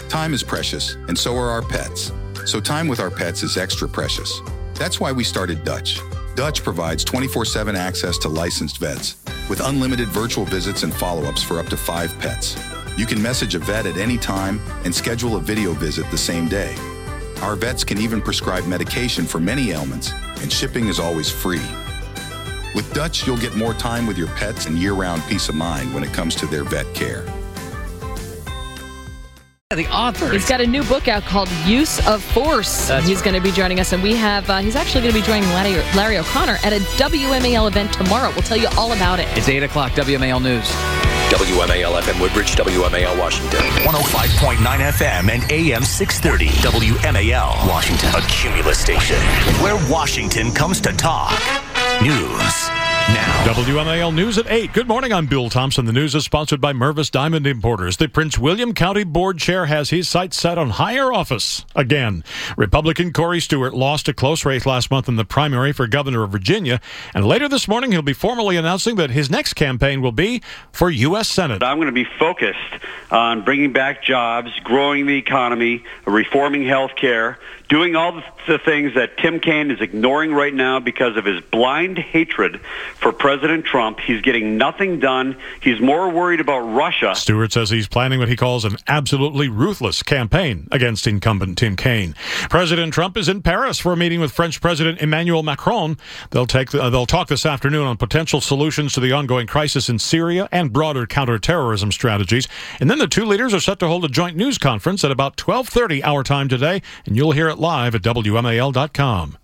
Time is precious, and so are our pets. So time with our pets is extra precious. That's why we started Dutch. Dutch provides 24/7 access to licensed vets with unlimited virtual visits and follow-ups for up to 5 pets. You can message a vet at any time and schedule a video visit the same day. Our vets can even prescribe medication for many ailments, and shipping is always free. With Dutch, you'll get more time with your pets and year-round peace of mind when it comes to their vet care. The author. He's got a new book out called Use of Force. He's going to be joining us, and we have. He's actually going to be joining Larry O'Connor at a WMAL event tomorrow. We'll tell you all about it. It's 8 o'clock, WMAL News. WMAL FM Woodbridge, WMAL Washington. 105.9 FM and AM 630. WMAL Washington. A Cumulus station where Washington comes to talk. News now. WMAL News at 8. Good morning, I'm Bill Thompson. The news is sponsored by Mervis Diamond Importers. The Prince William County Board Chair has his sights set on higher office again. Republican Corey Stewart lost a close race last month in the primary for governor of Virginia, and later this morning he'll be formally announcing that his next campaign will be for U.S. Senate. I'm going to be focused on bringing back jobs, growing the economy, reforming health care, doing all the things that Tim Kaine is ignoring right now because of his blind hatred for President Trump. He's getting nothing done. He's more worried about Russia. Stewart says he's planning what he calls an absolutely ruthless campaign against incumbent Tim Kaine. President Trump is in Paris for a meeting with French President Emmanuel Macron. They'll talk this afternoon on potential solutions to the ongoing crisis in Syria and broader counterterrorism strategies. And then the two leaders are set to hold a joint news conference at about 12:30 our time today, and you'll hear it live at WMAL.com.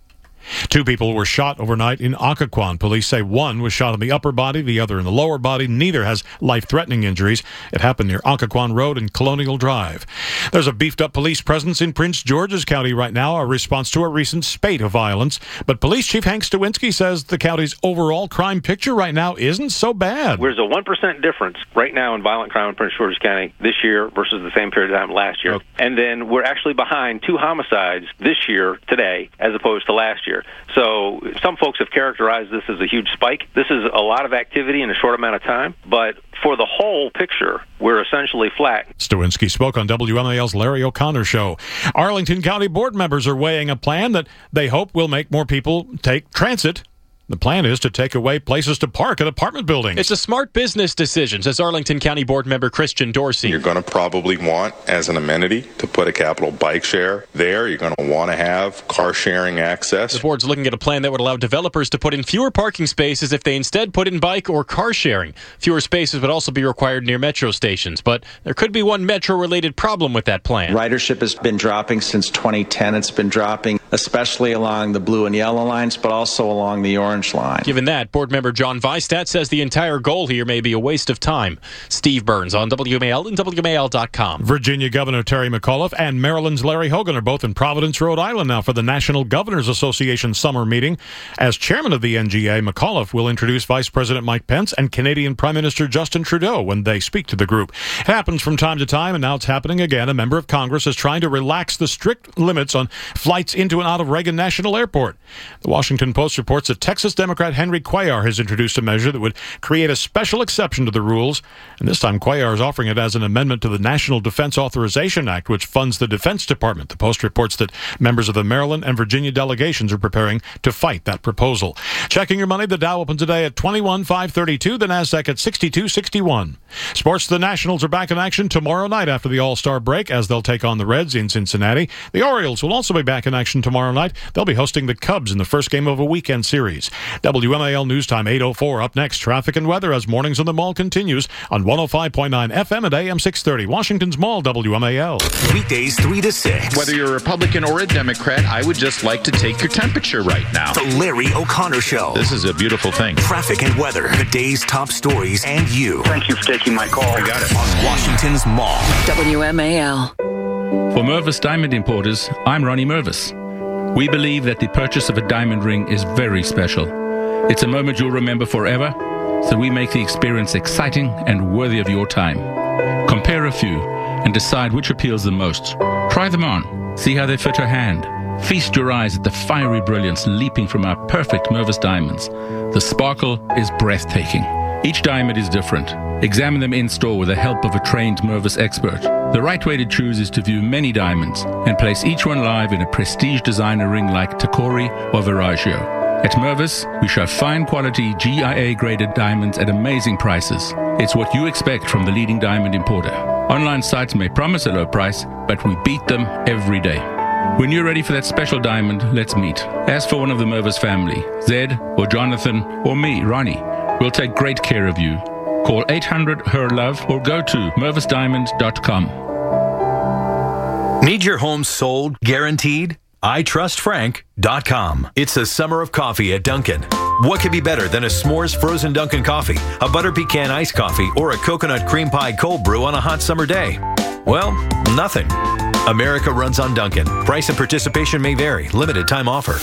2 people were shot overnight in Occoquan. Police say one was shot in the upper body, the other in the lower body. Neither has life-threatening injuries. It happened near Occoquan Road and Colonial Drive. There's a beefed-up police presence in Prince George's County right now, a response to a recent spate of violence. But Police Chief Hank Stawinski says the county's overall crime picture right now isn't so bad. There's a 1% difference right now in violent crime in Prince George's County this year versus the same period of time last year. And then we're actually behind 2 homicides this year, today, as opposed to last year. So some folks have characterized this as a huge spike. This is a lot of activity in a short amount of time, but for the whole picture, we're essentially flat. Stawinski spoke on WMAL's Larry O'Connor show. Arlington County board members are weighing a plan that they hope will make more people take transit. The plan is to take away places to park at apartment buildings. It's a smart business decision, says Arlington County Board member Christian Dorsey. You're going to probably want, as an amenity, to put a capital bike share there. You're going to want to have car sharing access. The board's looking at a plan that would allow developers to put in fewer parking spaces if they instead put in bike or car sharing. Fewer spaces would also be required near metro stations, but there could be one metro-related problem with that plan. Ridership has been dropping since 2010. It's been dropping, especially along the blue and yellow lines, but also along the orange line. Given that, board member John Weistat says the entire goal here may be a waste of time. Steve Burns on WMAL and WMAL.com. Virginia Governor Terry McAuliffe and Maryland's Larry Hogan are both in Providence, Rhode Island now for the National Governors Association summer meeting. As chairman of the NGA, McAuliffe will introduce Vice President Mike Pence and Canadian Prime Minister Justin Trudeau when they speak to the group. It happens from time to time, and now it's happening again. A member of Congress is trying to relax the strict limits on flights into and out of Reagan National Airport. The Washington Post reports that Texas Democrat Henry Cuellar has introduced a measure that would create a special exception to the rules, and this time Cuellar is offering it as an amendment to the National Defense Authorization Act, which funds the Defense Department. The Post reports that members of the Maryland and Virginia delegations are preparing to fight that proposal. Checking your money, the Dow opened today at 21,532, the Nasdaq at 62.61. Sports, the Nationals are back in action tomorrow night after the All-Star break as they'll take on the Reds in Cincinnati. The Orioles will also be back in action tomorrow night. They'll be hosting the Cubs in the first game of a weekend series. WMAL News Time 8:04. Up next, traffic and weather as Mornings on the Mall continues on 105.9 FM and AM 630. Washington's Mall, WMAL. Weekdays 3 to 6. Whether you're a Republican or a Democrat, I would just like to take your temperature right now. The Larry O'Connor Show. This is a beautiful thing. Traffic and weather, the day's top stories, and you. Thank you for taking my call. I got it. On Washington's Mall. WMAL. For Mervis Diamond Importers, I'm Ronnie Mervis. We believe that the purchase of a diamond ring is very special. It's a moment you'll remember forever, so we make the experience exciting and worthy of your time. Compare a few and decide which appeals the most. Try them on. See how they fit your hand. Feast your eyes at the fiery brilliance leaping from our perfect Mervis diamonds. The sparkle is breathtaking. Each diamond is different, Examine them in-store with the help of a trained Mervis expert. The right way to choose is to view many diamonds and place each one live in a prestige designer ring like Tacori or Veragio. At Mervis, we show fine quality GIA-graded diamonds at amazing prices. It's what you expect from the leading diamond importer. Online sites may promise a low price, but we beat them every day. When you're ready for that special diamond, let's meet. Ask for one of the Mervis family, Zed or Jonathan or me, Ronnie. We'll take great care of you. Call 800-HER-LOVE or go to mervisdiamond.com. Need your home sold, guaranteed? iTrustFrank.com. It's the summer of coffee at Dunkin'. What could be better than a s'mores frozen Dunkin' coffee, a butter pecan iced coffee, or a coconut cream pie cold brew on a hot summer day? Well, nothing. America runs on Dunkin'. Price and participation may vary. Limited time offer.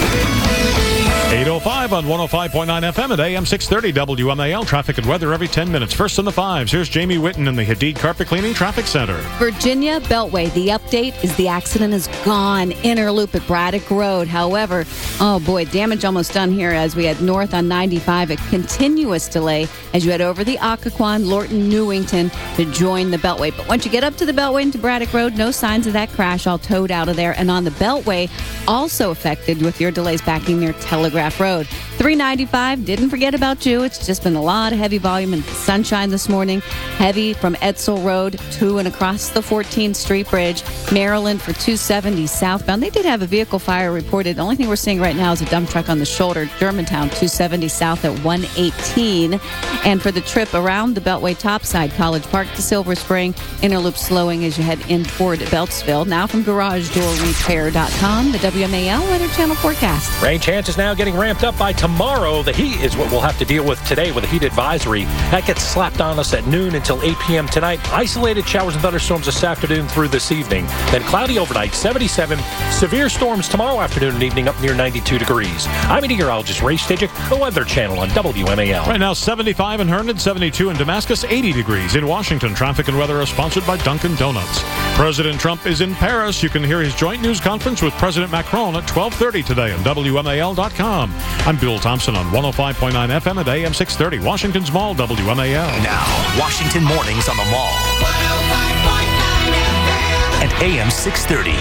8:05 on 105.9 FM at AM 630 WMAL. Traffic and weather every 10 minutes. First in the fives, here's Jamie Whitten in the Hadid Carpet Cleaning Traffic Center. Virginia Beltway. The update is the accident is gone. Inner loop at Braddock Road. However, oh boy, damage almost done here as we head north on 95. A continuous delay as you head over the Occoquan, Lorton, Newington to join the Beltway. But once you get up to the Beltway into Braddock Road, no signs of that crash. All towed out of there. And on the Beltway, also affected with your delays backing near Telegraph Road. 395, didn't forget about you. It's just been a lot of heavy volume in Sunshine this morning. Heavy from Edsel Road to and across the 14th Street Bridge. Maryland for 270 southbound. They did have a vehicle fire reported. The only thing we're seeing right now is a dump truck on the shoulder. Germantown 270 south at 118. And for the trip around the Beltway topside, College Park to Silver Spring, inner loop slowing as you head in toward Beltsville. Now from GarageDoorRepair.com, the WMAL Weather Channel forecast. Rain chances now getting ramped up by tomorrow. The heat is what we'll have to deal with today with a heat advisory. That gets slapped on us at noon until 8 p.m. tonight. Isolated showers and thunderstorms this afternoon through this evening. Then cloudy overnight, 77. Severe storms tomorrow afternoon and evening up near 92 degrees. I'm meteorologist Ray Stajic, the Weather Channel on WMAL. Right now, 75 in Herndon, 72 in Damascus, 80 degrees in Washington. Traffic and weather are sponsored by Dunkin' Donuts. President Trump is in Paris. You can hear his joint news conference with President Macron at 12:30 today on WMAL.com. I'm Bill Thompson on 105.9 FM at AM 630, Washington's Mall, WMAL. Now, Washington Mornings on the Mall. At AM 630.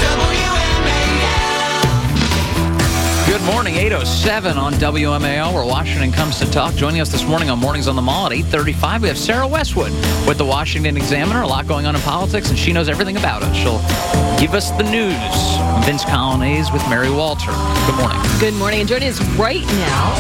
Good morning, 8:07 on WMAL, where Washington comes to talk. Joining us this morning on Mornings on the Mall at 8:35, we have Sarah Westwood with the Washington Examiner. A lot going on in politics, and she knows everything about it. She'll give us the news. Vince Colonnese with Mary Walter. Good morning. Good morning. And joining us right now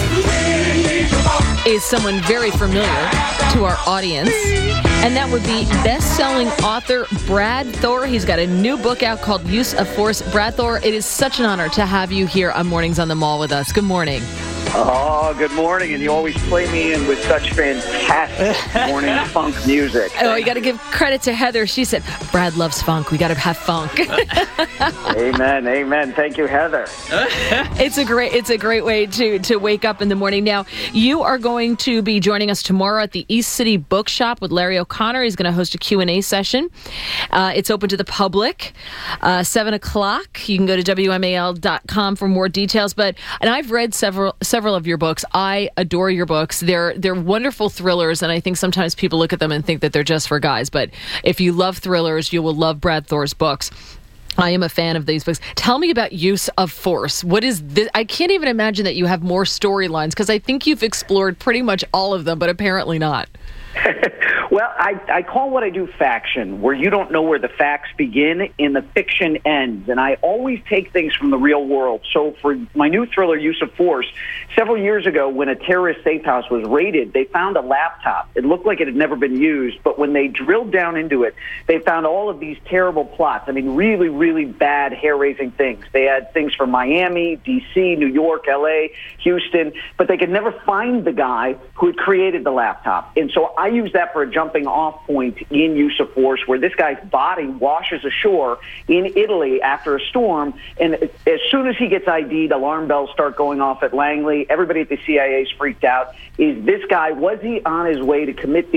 is someone very familiar to our audience, and that would be best-selling author Brad Thor. He's got a new book out called Use of Force. Brad Thor, it is such an honor to have you here on Mornings on the Mall with us. Good morning. Oh, good morning, and you always play me in with such fantastic morning funk music. Oh, you got to give credit to Heather. She said, Brad loves funk. We got to have funk. Amen, amen. Thank you, Heather. It's a great way to wake up in the morning. Now, you are going to be joining us tomorrow at the East City Bookshop with Larry O'Connor. He's going to host a Q&A session. It's open to the public, 7 o'clock. You can go to WMAL.com for more details. And I've read several of your books. I adore your books. They're wonderful thrillers, and I think sometimes people look at them and think that they're just for guys. But if you love thrillers, you will love Brad Thor's books. I am a fan of these books. Tell me about Use of Force. What is this? I can't even imagine that you have more storylines, because I think you've explored pretty much all of them, but apparently not. Well, I call what I do faction, where you don't know where the facts begin and the fiction ends. And I always take things from the real world. So for my new thriller, Use of Force, several years ago when a terrorist safe house was raided, they found a laptop. It looked like it had never been used, but when they drilled down into it, they found all of these terrible plots. I mean, really, really bad, hair-raising things. They had things from Miami, D.C., New York, L.A., Houston, but they could never find the guy who had created the laptop. And so I use that for a jumping off point in Use of Force, where this guy's body washes ashore in Italy after a storm, and as soon as he gets ID'd, alarm bells start going off at Langley. Everybody at the CIA is freaked out. Was he on his way to commit these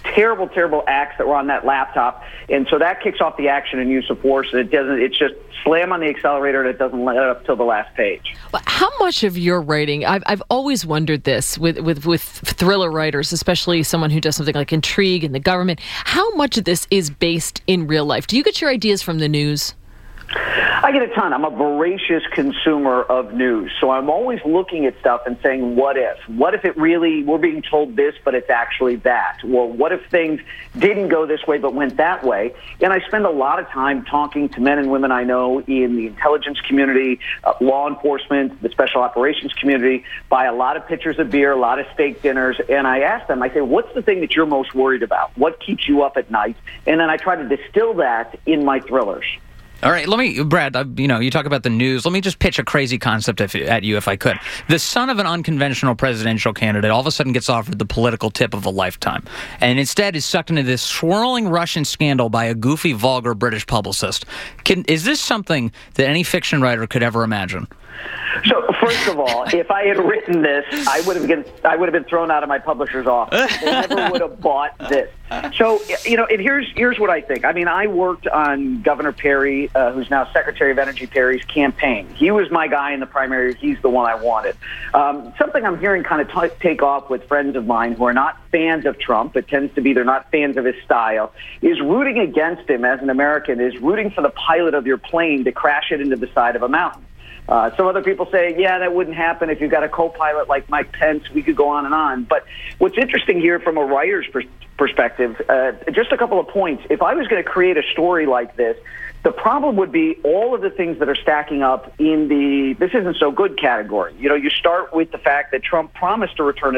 terrible, terrible acts that were on that laptop. And so that kicks off the action and use of force. And it's just slam on the accelerator and it doesn't let up till the last page. Well, how much of your writing, I've always wondered this with thriller writers, especially someone who does something like intrigue in the government, how much of this is based in real life? Do you get your ideas from the news? I get a ton. I'm a voracious consumer of news. So I'm always looking at stuff and saying, what if? What if it really, we're being told this, but it's actually that? Well, what if things didn't go this way, but went that way? And I spend a lot of time talking to men and women I know in the intelligence community, law enforcement, the special operations community, buy a lot of pitchers of beer, a lot of steak dinners. And I ask them, I say, what's the thing that you're most worried about? What keeps you up at night? And then I try to distill that in my thrillers. All right, Brad, you talk about the news. Let me just pitch a crazy concept at you, if I could. The son of an unconventional presidential candidate all of a sudden gets offered the political tip of a lifetime, and instead is sucked into this swirling Russian scandal by a goofy, vulgar British publicist. Is this something that any fiction writer could ever imagine? So, first of all, if I had written this, I would have been thrown out of my publisher's office. They never would have bought this. So, and here's what I think. I mean, I worked on Governor Perry, who's now Secretary of Energy Perry's campaign. He was my guy in the primary. He's the one I wanted. Something I'm hearing kind of take off with friends of mine who are not fans of Trump, it tends to be they're not fans of his style, is rooting against him as an American, is rooting for the pilot of your plane to crash it into the side of a mountain. Some other people say, yeah, that wouldn't happen if you got a co-pilot like Mike Pence. We could go on and on. But what's interesting here from a writer's perspective, just a couple of points. If I was going to create a story like this, the problem would be all of the things that are stacking up in the this isn't so good category. You start with the fact that Trump promised to present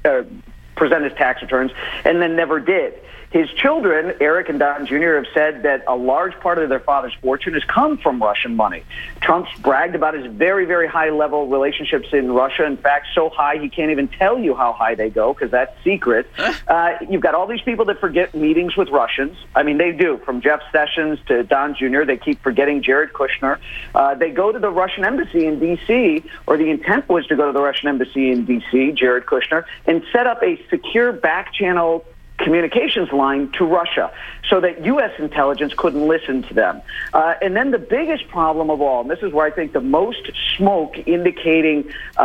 his tax returns and then never did. His children, Eric and Don Jr., have said that a large part of their father's fortune has come from Russian money. Trump's bragged about his very, very high-level relationships in Russia. In fact, so high he can't even tell you how high they go because that's secret. You've got all these people that forget meetings with Russians. I mean, they do. From Jeff Sessions to Don Jr., they keep forgetting Jared Kushner. They go to the Russian embassy in D.C., or the intent was to go to the Russian embassy in D.C., Jared Kushner, and set up a secure back-channel communications line to Russia so that U.S. intelligence couldn't listen to them. And then the biggest problem of all, and this is where I think the most smoke indicating,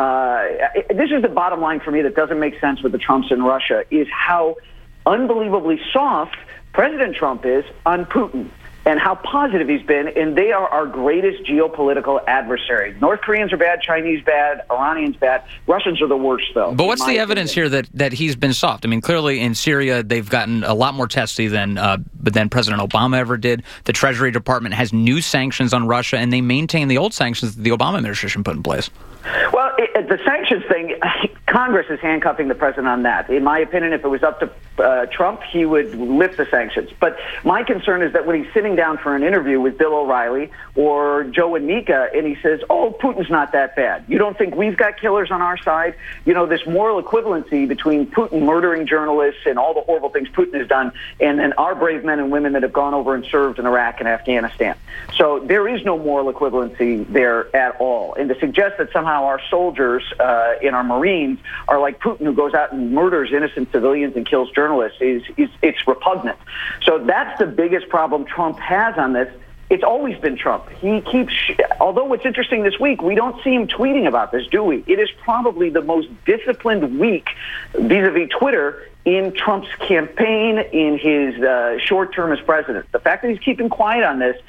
this is the bottom line for me that doesn't make sense with the Trumps in Russia, is how unbelievably soft President Trump is on Putin and how positive he's been, and they are our greatest geopolitical adversary. North Koreans are bad, Chinese bad, Iranians bad. Russians are the worst, though. But what's the evidence here that he's been soft? I mean, clearly in Syria, they've gotten a lot more testy than President Obama ever did. The Treasury Department has new sanctions on Russia, and they maintain the old sanctions that the Obama administration put in place. Well, the sanctions thing, Congress is handcuffing the president on that. In my opinion, if it was up to Trump, he would lift the sanctions. But my concern is that when he's sitting down for an interview with Bill O'Reilly or Joe and Mika, and he says, oh, Putin's not that bad. You don't think we've got killers on our side? This moral equivalency between Putin murdering journalists and all the horrible things Putin has done, and then our brave men and women that have gone over and served in Iraq and Afghanistan. So there is no moral equivalency there at all. And to suggest that somehow our soldiers and our Marines are like Putin, who goes out and murders innocent civilians and kills journalists, it's repugnant. So that's the biggest problem Trump has on this. It's always been Trump. He keeps, although what's interesting this week, we don't see him tweeting about this, do we? It is probably the most disciplined week vis-a-vis Twitter in Trump's campaign, in his short term as president. The fact that he's keeping quiet on this,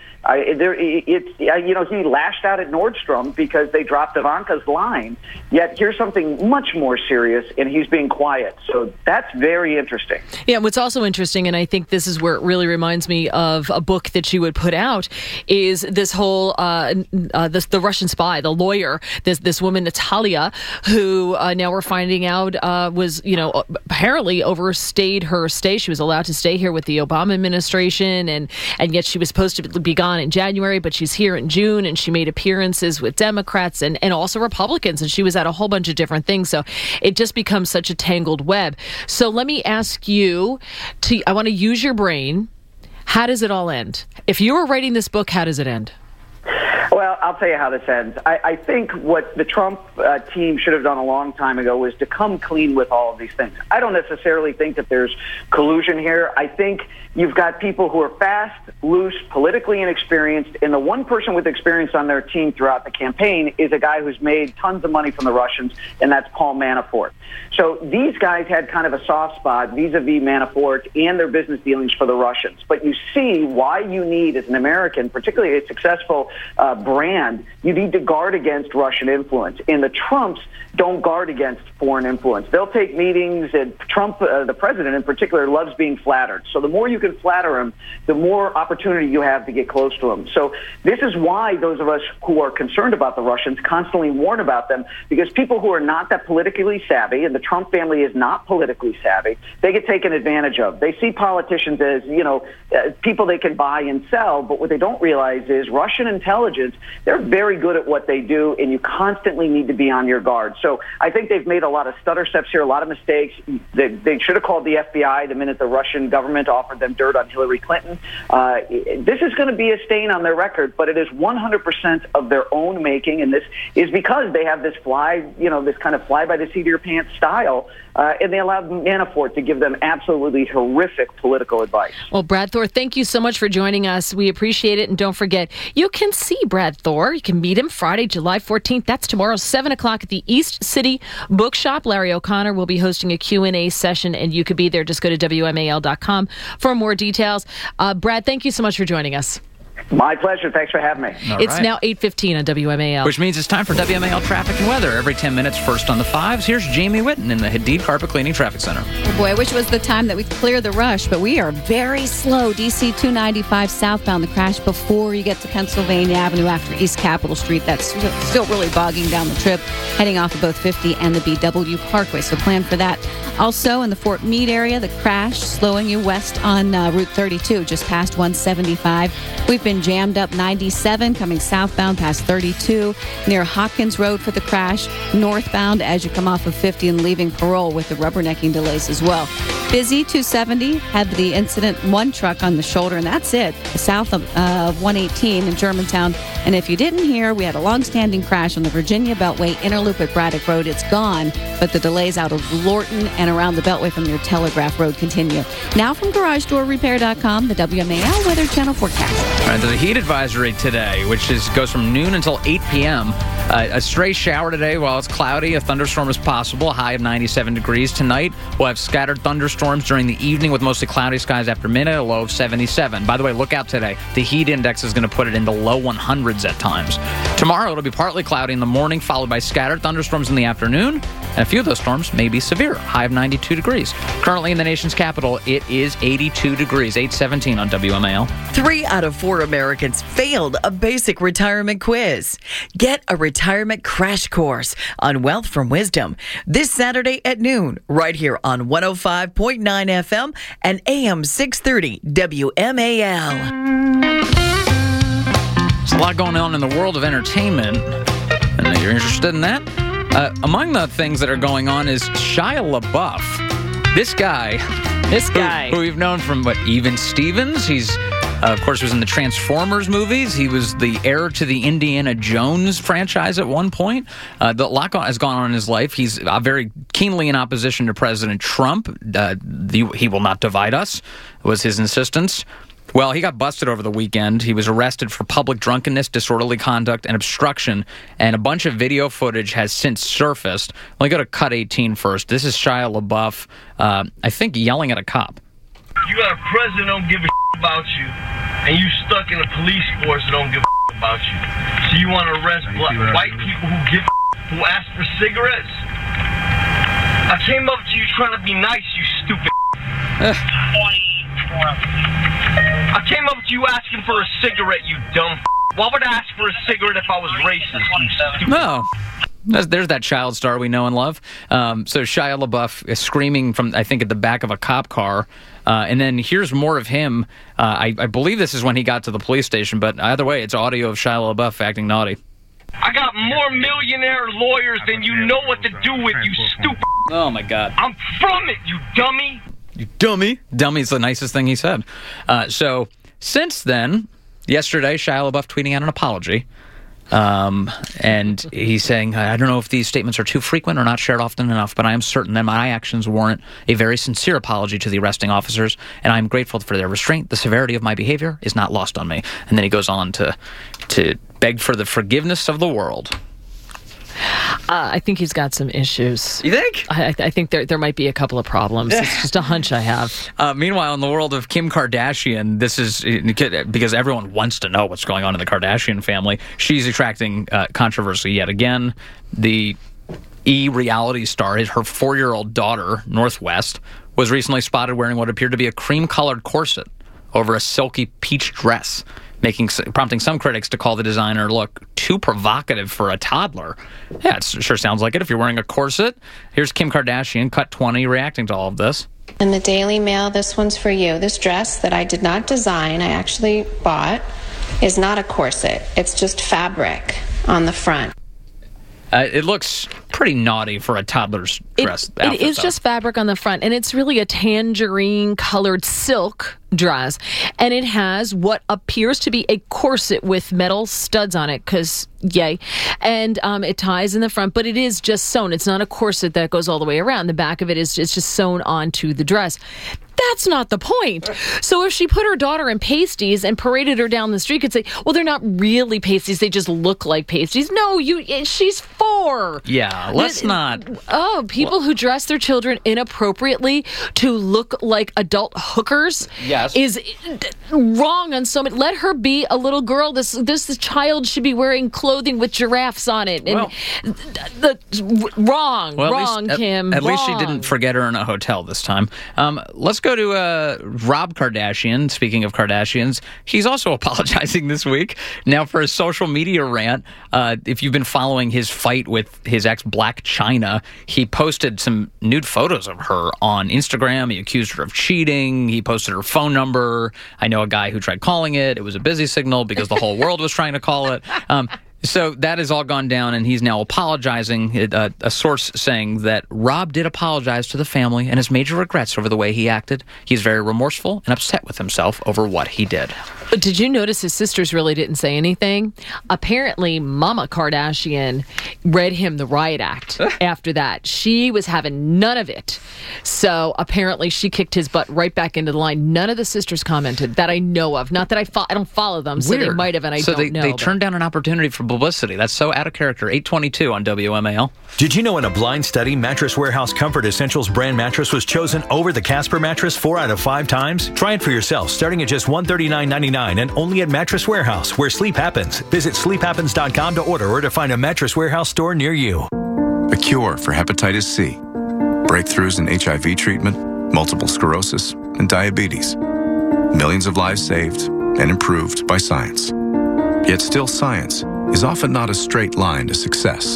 he lashed out at Nordstrom because they dropped Ivanka's line. Yet here's something much more serious, and he's being quiet. So that's very interesting. Yeah, what's also interesting, and I think this is where it really reminds me of a book that you would put out, is this whole the Russian spy, the lawyer, this woman Natalia, who now we're finding out was apparently overstayed her stay. She was allowed to stay here with the Obama administration, and yet she was supposed to be gone in January, but she's here in June, and she made appearances with Democrats and also Republicans, and she was at a whole bunch of different things. So it just becomes such a tangled web. So let me ask you, I want to use your brain. How does it all end? If you were writing this book, how does it end? Well, I'll tell you how this ends. I think what the Trump team should have done a long time ago was to come clean with all of these things. I don't necessarily think that there's collusion here. I think you've got people who are fast, loose, politically inexperienced, and the one person with experience on their team throughout the campaign is a guy who's made tons of money from the Russians, and that's Paul Manafort. So these guys had kind of a soft spot vis-a-vis Manafort and their business dealings for the Russians. But you see why you need, as an American, particularly a successful brand, you need to guard against Russian influence. And the Trumps don't guard against foreign influence. They'll take meetings, and Trump, the president in particular, loves being flattered. So the more you can flatter him, the more opportunity you have to get close to him. So this is why those of us who are concerned about the Russians constantly warn about them, because people who are not that politically savvy, and the Trump family is not politically savvy, they get taken advantage of. They see politicians as, people they can buy and sell, but what they don't realize is Russian intelligence, they're very good at what they do, and you constantly need to be on your guard. So I think they've made a lot of stutter steps here, a lot of mistakes. They should have called the FBI the minute the Russian government offered them dirt on Hillary Clinton. This is going to be a stain on their record, but it is 100% of their own making, and this is because they have this this kind of fly by the seat of your pants style, and they allowed Manafort to give them absolutely horrific political advice. Well, Brad Thor, thank you so much for joining us. We appreciate it, and don't forget, you can see Brad Thor. You can meet him Friday, July 14th. That's tomorrow, 7 o'clock at the East City Bookshop. Larry O'Connor will be hosting a Q&A session, and you could be there. Just go to WMAL.com for more details. Brad, thank you so much for joining us. My pleasure. Thanks for having me. It's now 8:15 on WMAL. Which means it's time for WMAL traffic and weather. Every 10 minutes, first on the fives. Here's Jamie Whitten in the Hadid Carpet Cleaning Traffic Center. Oh boy, I wish it was the time that we could clear the rush, but we are very slow. DC 295 southbound, the crash before you get to Pennsylvania Avenue after East Capitol Street. That's still really bogging down the trip, heading off of both 50 and the BW Parkway, so plan for that. Also, in the Fort Meade area, the crash slowing you west on Route 32, just past 175. We've been jammed up 97 coming southbound past 32 near Hopkins Road for the crash, northbound as you come off of 50 and leaving Parole with the rubbernecking delays as well. Busy 270 had the incident, one truck on the shoulder, and that's it, south of 118 in Germantown. And if you didn't hear, we had a long-standing crash on the Virginia Beltway inner loop at Braddock Road. It's gone, but the delays out of Lorton and around the Beltway from near Telegraph Road continue. Now from GarageDoorRepair.com, the WMAL Weather Channel forecast. All right, there's a heat advisory today, which goes from noon until 8 p.m. A stray shower today while it's cloudy. A thunderstorm is possible, a high of 97 degrees. Tonight, we'll have scattered thunderstorms during the evening with mostly cloudy skies after midnight, a low of 77. By the way, look out today. The heat index is going to put it in the low 100s at times. Tomorrow, it'll be partly cloudy in the morning, followed by scattered thunderstorms in the afternoon. And a few of those storms may be severe, high of 92 degrees. Currently in the nation's capital, it is 82 degrees, 8:17 on WMAL. 3 out of 4 Americans failed a basic retirement quiz. Get a retirement crash course on Wealth from Wisdom this Saturday at noon, right here on 105.9 FM and AM 630 WMAL. There's a lot going on in the world of entertainment, and you're interested in that? Among the things that are going on is Shia LaBeouf. This guy, who we've known from, Even Stevens. He's, of course, was in the Transformers movies. He was the heir to the Indiana Jones franchise at one point. A lot has gone on in his life. He's very keenly in opposition to President Trump. He will not divide us, was his insistence. Well, he got busted over the weekend. He was arrested for public drunkenness, disorderly conduct, and obstruction, and a bunch of video footage has since surfaced. Let me go to Cut 18 first. This is Shia LaBeouf, I think, yelling at a cop. You got a president that don't give a about you, and you stuck in a police force that don't give a about you. So you want to arrest white people who ask for cigarettes? I came up to you trying to be nice, you stupid. I came up to you asking for a cigarette, you dumb. Why would I ask for a cigarette if I was racist, you stupid? No. There's that child star we know and love. So Shia LaBeouf is screaming from, I think, at the back of a cop car. And then here's more of him. I believe this is when he got to the police station, but either way, it's audio of Shia LaBeouf acting naughty. I got more millionaire lawyers than you know what to do with, you stupid. Oh, my God. I'm from it, you dummy. You dummy. Dummy's the nicest thing he said. So since then, yesterday, Shia LaBeouf tweeting out an apology. And he's saying, I don't know if these statements are too frequent or not shared often enough, but I am certain that my actions warrant a very sincere apology to the arresting officers, and I am grateful for their restraint. The severity of my behavior is not lost on me. And then he goes on to beg for the forgiveness of the world. I think he's got some issues. You think? I think there might be a couple of problems. It's just a hunch I have. Meanwhile, in the world of Kim Kardashian, this is because everyone wants to know what's going on in the Kardashian family. She's attracting controversy yet again. The reality star, her 4-year-old daughter, Northwest, was recently spotted wearing what appeared to be a cream-colored corset over a silky peach dress, prompting some critics to call the designer look too provocative for a toddler. Yeah, it sure sounds like it if you're wearing a corset. Here's Kim Kardashian, cut 20, reacting to all of this. In the Daily Mail, this one's for you. This dress that I did not design, I actually bought, is not a corset. It's just fabric on the front. It looks pretty naughty for a toddler's dress outfit. It is just fabric on the front, and it's really a tangerine-colored silk dress, and it has what appears to be a corset with metal studs on it, because yay, and it ties in the front, but it is just sewn. It's not a corset that goes all the way around. The back of it is just sewn onto the dress. That's not the point. So if she put her daughter in pasties and paraded her down the street, could say, well, they're not really pasties, they just look like pasties. No, she's 4. Yeah, let's not. Oh, people who dress their children inappropriately to look like adult hookers is wrong on so many. Let her be a little girl. This child should be wearing clothing with giraffes on it. And wrong, Kim. At least she didn't forget her in a hotel this time. Let's go to Rob Kardashian. Speaking of Kardashians, he's also apologizing this week. Now, for a social media rant, if you've been following his fight with his ex, Blac Chyna, he posted some nude photos of her on Instagram. He accused her of cheating. He posted her phone number. I know a guy who tried calling it. It was a busy signal because the whole world was trying to call it. So that has all gone down, and he's now apologizing. A source saying that Rob did apologize to the family and has major regrets over the way he acted. He's very remorseful and upset with himself over what he did. But did you notice his sisters really didn't say anything? Apparently, Mama Kardashian read him the riot act after that. She was having none of it. So apparently she kicked his butt right back into the line. None of the sisters commented that I know of. Not that I don't follow them, so Weird. They might have, and I don't know. So they turned down an opportunity for publicity. That's so out of character. 822 on WMAL. Did you know in a blind study, Mattress Warehouse Comfort Essentials brand mattress was chosen over the Casper mattress 4 out of 5 times? Try it for yourself, starting at just $139.99 and only at Mattress Warehouse, where sleep happens. Visit sleephappens.com to order or to find a Mattress Warehouse store near you. A cure for hepatitis C, breakthroughs in HIV treatment, multiple sclerosis, and diabetes. Millions of lives saved and improved by science. Yet still science is often not a straight line to success.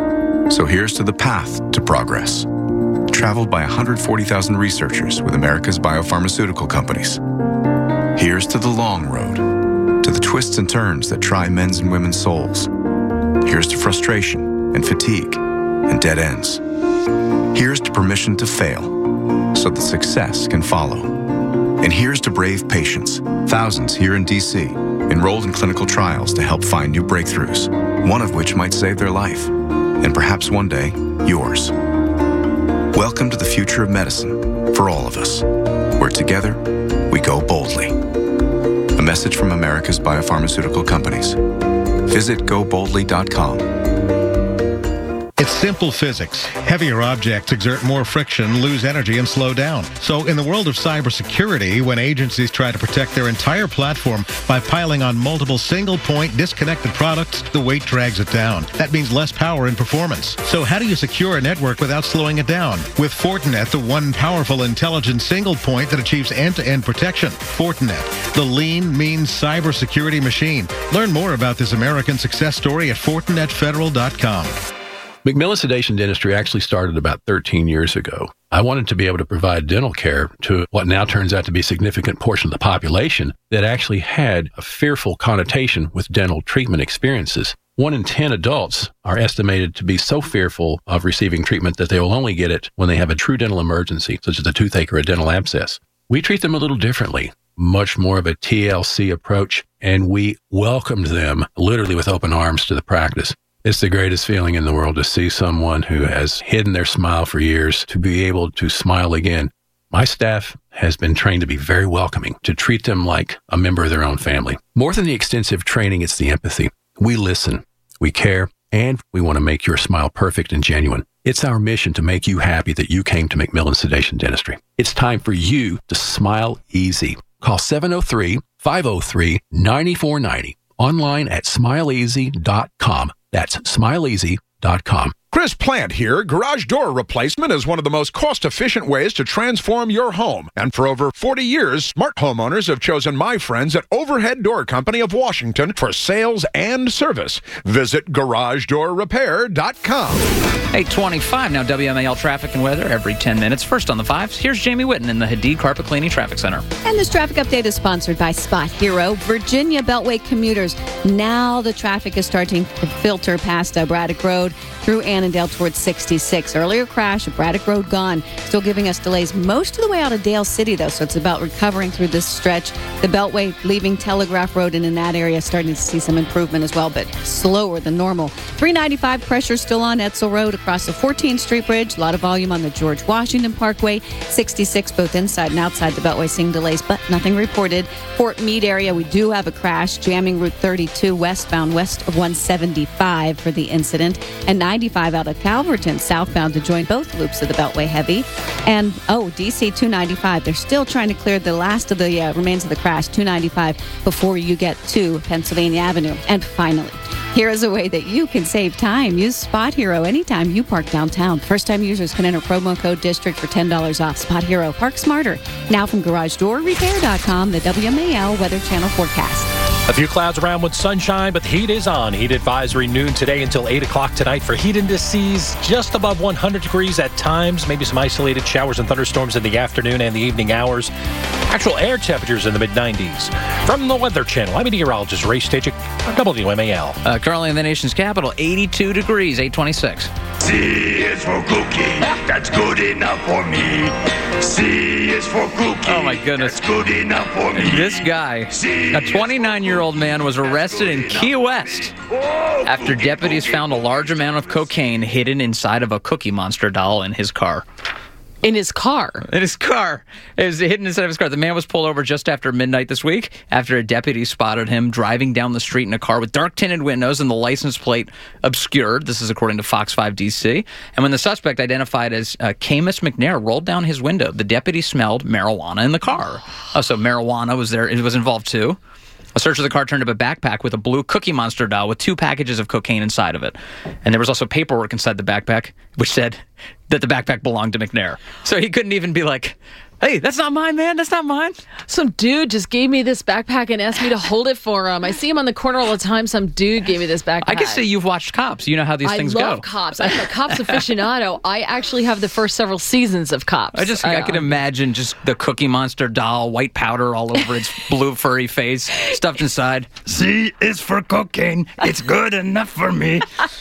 So here's to the path to progress, traveled by 140,000 researchers with America's biopharmaceutical companies. Here's to the long road, to the twists and turns that try men's and women's souls. Here's to frustration and fatigue and dead ends. Here's to permission to fail, so that success can follow. And here's to brave patients, thousands here in D.C., enrolled in clinical trials to help find new breakthroughs, one of which might save their life, and perhaps one day, yours. Welcome to the future of medicine for all of us, where together we go boldly. A message from America's biopharmaceutical companies. Visit goboldly.com. It's simple physics. Heavier objects exert more friction, lose energy, and slow down. So in the world of cybersecurity, when agencies try to protect their entire platform by piling on multiple single-point, disconnected products, the weight drags it down. That means less power and performance. So how do you secure a network without slowing it down? With Fortinet, the one powerful, intelligent single point that achieves end-to-end protection. Fortinet, the lean, mean cybersecurity machine. Learn more about this American success story at FortinetFederal.com. McMillan Sedation Dentistry actually started about 13 years ago. I wanted to be able to provide dental care to what now turns out to be a significant portion of the population that actually had a fearful connotation with dental treatment experiences. 1 in 10 adults are estimated to be so fearful of receiving treatment that they will only get it when they have a true dental emergency, such as a toothache or a dental abscess. We treat them a little differently. much more of a TLC approach, and we welcomed them literally with open arms to the practice. It's the greatest feeling in the world to see someone who has hidden their smile for years to be able to smile again. My staff has been trained to be very welcoming, to treat them like a member of their own family. More than the extensive training, it's the empathy. We listen, we care, and we want to make your smile perfect and genuine. It's our mission to make you happy that you came to McMillan Sedation Dentistry. It's time for you to smile easy. Call 703-503-9490. Online at smileeasy.com. That's smileeasy.com. Chris Plant here. Garage door replacement is one of the most cost-efficient ways to transform your home. And for over 40 years, smart homeowners have chosen my friends at Overhead Door Company of Washington for sales and service. Visit GarageDoorRepair.com. 8:25 now. WMAL traffic and weather every 10 minutes. First on the 5s, here's Jamie Whitten in the Hadid Carpet Cleaning Traffic Center. And this traffic update is sponsored by Spot Hero. Virginia Beltway commuters. Now the traffic is starting to filter past Braddock Road through Annandale towards 66. Earlier crash, Braddock Road gone. Still giving us delays most of the way out of Dale City, though, so it's about recovering through this stretch. The Beltway leaving Telegraph Road and in that area starting to see some improvement as well, but slower than normal. 395 pressure still on Edsel Road across the 14th Street Bridge. A lot of volume on the George Washington Parkway. 66 both inside and outside the Beltway seeing delays, but nothing reported. Fort Meade area, we do have a crash jamming Route 32 westbound west of 175 for the incident, and 95 out of Calverton southbound to join both loops of the Beltway heavy. And DC 295, they're still trying to clear the last of the remains of the crash, 295, before you get to Pennsylvania Avenue. And finally, here is a way that you can save time. Use Spot Hero anytime you park downtown. First-time users can enter promo code DISTRICT for $10 off. Spot Hero, park smarter. Now from GarageDoorRepair.com, the WMAL Weather Channel forecast. A few clouds around with sunshine, but the heat is on. Heat advisory noon today until 8 o'clock tonight for heat indices just above 100 degrees at times. Maybe some isolated showers and thunderstorms in the afternoon and the evening hours. Actual air temperatures in the mid-90s. From the Weather Channel, I'm meteorologist Ray Stajic on WMAL. Currently in the nation's capital, 82 degrees, 826. C is for cookie. That's good enough for me. C is for cookie. Oh, my goodness. That's good enough for me. This guy, a 29-year-old man, was arrested in Key West after deputies found a large amount of cocaine hidden inside of a Cookie Monster doll in his car. In his car? In his car. It was hidden inside of his car. The man was pulled over just after midnight this week after a deputy spotted him driving down the street in a car with dark tinted windows and the license plate obscured. This is according to Fox 5 DC. And when the suspect, identified as Camus McNair, rolled down his window, the deputy smelled marijuana in the car. So marijuana was there. It was involved too. A search of the car turned up a backpack with a blue Cookie Monster doll with 2 packages of cocaine inside of it. And there was also paperwork inside the backpack which said that the backpack belonged to McNair. So he couldn't even be like, hey, that's not mine, man. That's not mine. Some dude just gave me this backpack and asked me to hold it for him. I see him on the corner all the time. Some dude gave me this backpack. I can say you've watched Cops. You know how these things go. I love Cops. I'm a Cops aficionado. I actually have the first several seasons of Cops. I can imagine just the Cookie Monster doll, white powder all over its blue furry face, stuffed inside. C is for cocaine. It's good enough for me.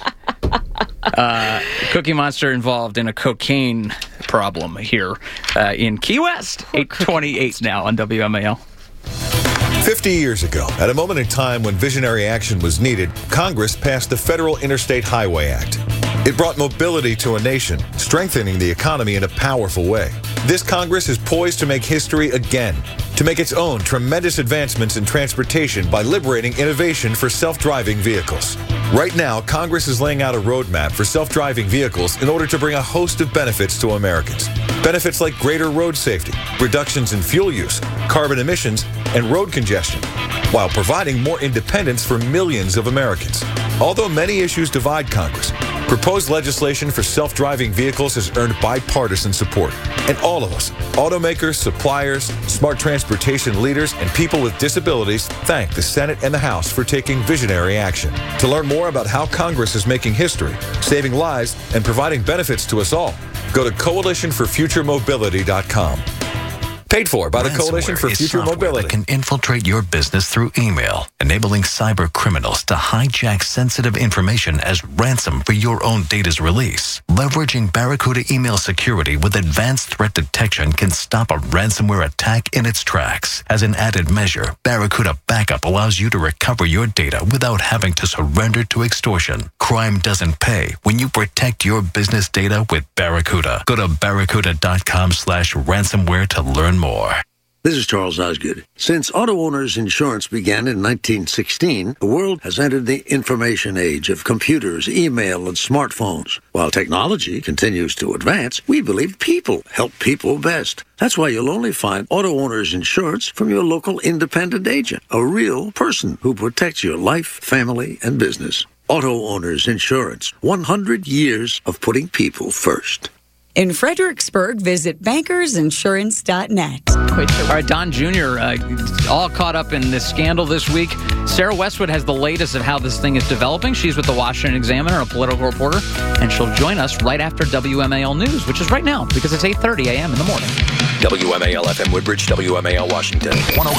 Cookie Monster involved in a cocaine problem here in Key West. 8:28 now on WMAL. 50 years ago, at a moment in time when visionary action was needed, Congress passed the Federal Interstate Highway Act. It brought mobility to a nation, strengthening the economy in a powerful way. This Congress is poised to make history again, to make its own tremendous advancements in transportation by liberating innovation for self-driving vehicles. Right now, Congress is laying out a roadmap for self-driving vehicles in order to bring a host of benefits to Americans. Benefits like greater road safety, reductions in fuel use, carbon emissions, and road congestion, while providing more independence for millions of Americans. Although many issues divide Congress, proposed legislation for self-driving vehicles has earned bipartisan support. And all of us, automakers, suppliers, smart transportation leaders, and people with disabilities, thank the Senate and the House for taking visionary action. To learn more about how Congress is making history, saving lives, and providing benefits to us all, go to coalitionforfuturemobility.com. Paid for by the Coalition for Ransomware is Future software Mobility. that can infiltrate your business through email, enabling cyber criminals to hijack sensitive information as ransom for your own data's release. Leveraging Barracuda email security with advanced threat detection can stop a ransomware attack in its tracks. As an added measure, Barracuda Backup allows you to recover your data without having to surrender to extortion. Crime doesn't pay when you protect your business data with Barracuda. Go to barracuda.com/ransomware to learn more. This is Charles Osgood. Since auto owners insurance began in 1916, the world has entered the information age of computers, email, and smartphones. While technology continues to advance, we believe people help people best. That's why you'll only find auto owners insurance from your local independent agent, a real person who protects your life, family, and business. Auto owners insurance, 100 years of putting people first. In Fredericksburg, visit bankersinsurance.net. All right, Don Jr., all caught up in this scandal this week. Sarah Westwood has the latest of how this thing is developing. She's with the Washington Examiner, a political reporter, and she'll join us right after WMAL News, which is right now because it's 8:30 a.m. in the morning. WMAL FM Woodbridge, WMAL Washington.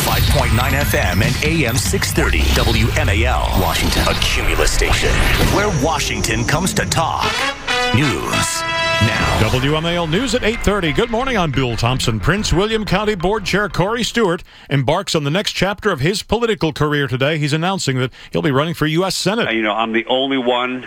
105.9 FM and AM 630 WMAL Washington, a Cumulus station where Washington comes to talk. News now. WMAL News at 8:30. Good morning, I'm Bill Thompson. Prince William County Board Chair Corey Stewart embarks on the next chapter of his political career today. He's announcing that he'll be running for U.S. Senate. I'm the only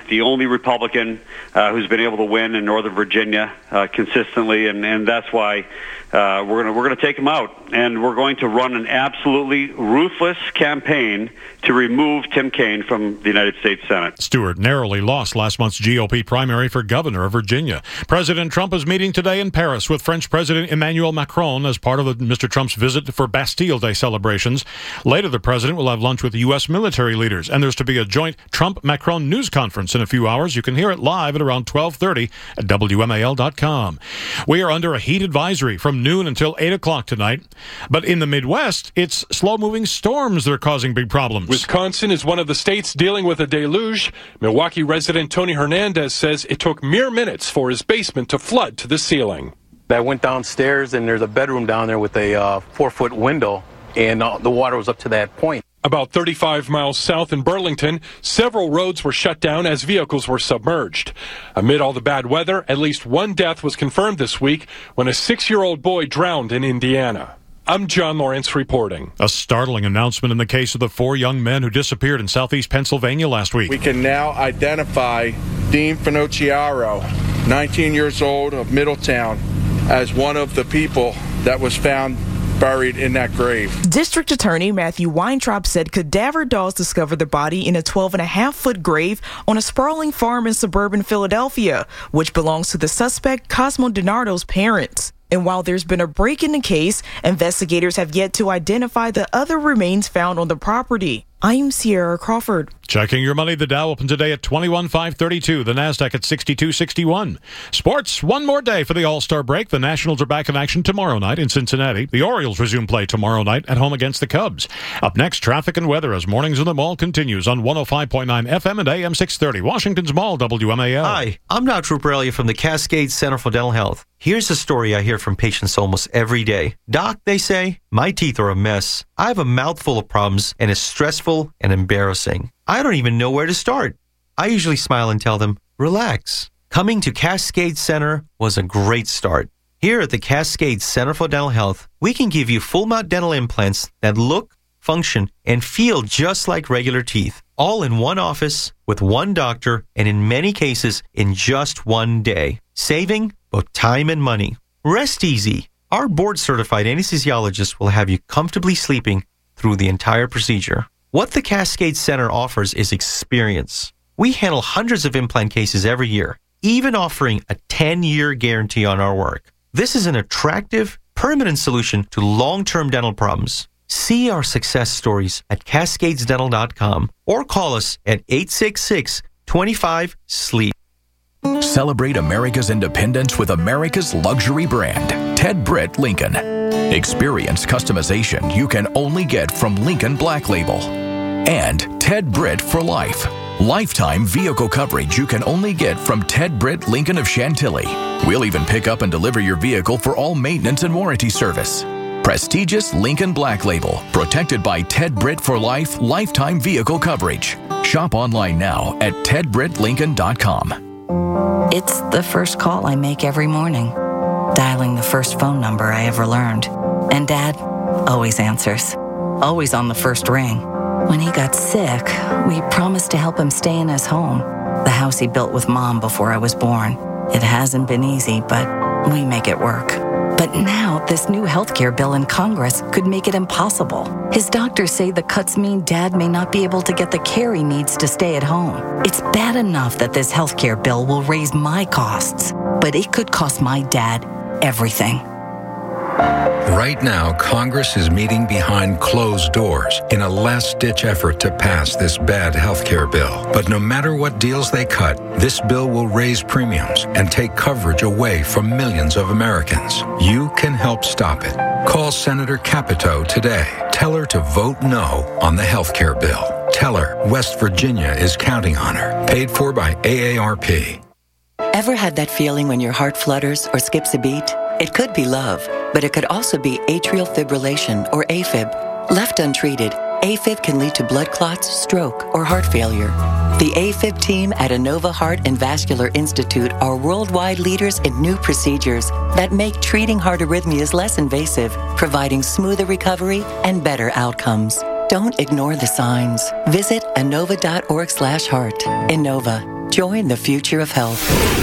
Republican who's been able to win in Northern Virginia consistently, and that's why we're going to take him out, and we're going to run an absolutely ruthless campaign to remove Tim Kaine from the United States Senate. Stewart narrowly lost last month's GOP primary for governor of Virginia. President Trump is meeting today in Paris with French President Emmanuel Macron as part of Mr. Trump's visit for Bastille Day celebrations. Later, the president will have lunch with U.S. military leaders, and there's to be a joint Trump-Macron news conference in a few hours. You can hear it live at around 12:30 at WMAL.com. We are under a heat advisory from noon until 8 o'clock tonight. But in the Midwest, it's slow-moving storms that are causing big problems. Wisconsin is one of the states dealing with a deluge. Milwaukee resident Tony Hernandez says it took mere minutes for his basement to flood to the ceiling. I went downstairs, and there's a bedroom down there with a 4-foot window, and the water was up to that point. About 35 miles south in Burlington, several roads were shut down as vehicles were submerged. Amid all the bad weather, at least one death was confirmed this week when a 6-year-old boy drowned in Indiana. I'm John Lawrence reporting. A startling announcement in the case of the 4 young men who disappeared in southeast Pennsylvania last week. We can now identify Dean Finocchiaro, 19 years old, of Middletown, as one of the people that was found buried in that grave. District Attorney Matthew Weintraub said cadaver dogs discovered the body in a 12.5-foot grave on a sprawling farm in suburban Philadelphia, which belongs to the suspect Cosmo DiNardo's parents. And while there's been a break in the case, investigators have yet to identify the other remains found on the property. I'm Sierra Crawford. Checking your money, the Dow opened today at 21,532, the Nasdaq at 62.61. Sports, one more day for the All-Star break. The Nationals are back in action tomorrow night in Cincinnati. The Orioles resume play tomorrow night at home against the Cubs. Up next, traffic and weather as Mornings in the Mall continues on 105.9 FM and AM 630. Washington's Mall, WMAL. Hi, I'm Dr. Borrelia from the Cascade Center for Dental Health. Here's a story I hear from patients almost every day. Doc, they say, my teeth are a mess. I have a mouthful of problems and it's stressful and embarrassing. I don't even know where to start. I usually smile and tell them, relax. Coming to Cascade Center was a great start. Here at the Cascade Center for Dental Health, we can give you full mouth dental implants that look, function, and feel just like regular teeth. All in one office with one doctor and in many cases in just one day. Saving both time and money. Rest easy. Our board-certified anesthesiologist will have you comfortably sleeping through the entire procedure. What the Cascade Center offers is experience. We handle hundreds of implant cases every year, even offering a 10-year guarantee on our work. This is an attractive, permanent solution to long-term dental problems. See our success stories at cascadesdental.com or call us at 866-25-SLEEP. Celebrate America's independence with America's luxury brand, Ted Britt Lincoln. Experience customization you can only get from Lincoln Black Label. And Ted Britt for Life. Lifetime vehicle coverage you can only get from Ted Britt Lincoln of Chantilly. We'll even pick up and deliver your vehicle for all maintenance and warranty service. Prestigious Lincoln Black Label, protected by Ted Britt for Life lifetime vehicle coverage. Shop online now at tedbrittlincoln.com. It's the first call I make every morning, dialing the first phone number I ever learned. And Dad always answers, always on the first ring. When he got sick, we promised to help him stay in his home, the house he built with Mom before I was born. It hasn't been easy, but we make it work. But now, this new healthcare bill in Congress could make it impossible. His doctors say the cuts mean Dad may not be able to get the care he needs to stay at home. It's bad enough that this healthcare bill will raise my costs, but it could cost my dad everything. Right now, Congress is meeting behind closed doors in a last-ditch effort to pass this bad health care bill. But no matter what deals they cut, this bill will raise premiums and take coverage away from millions of Americans. You can help stop it. Call Senator Capito today. Tell her to vote no on the health care bill. Tell her West Virginia is counting on her. Paid for by AARP. Ever had that feeling when your heart flutters or skips a beat? It could be love, but it could also be atrial fibrillation or AFib. Left untreated, AFib can lead to blood clots, stroke, or heart failure. The AFib team at Inova Heart and Vascular Institute are worldwide leaders in new procedures that make treating heart arrhythmias less invasive, providing smoother recovery and better outcomes. Don't ignore the signs. Visit Inova.org/heart. Inova. Join the future of health.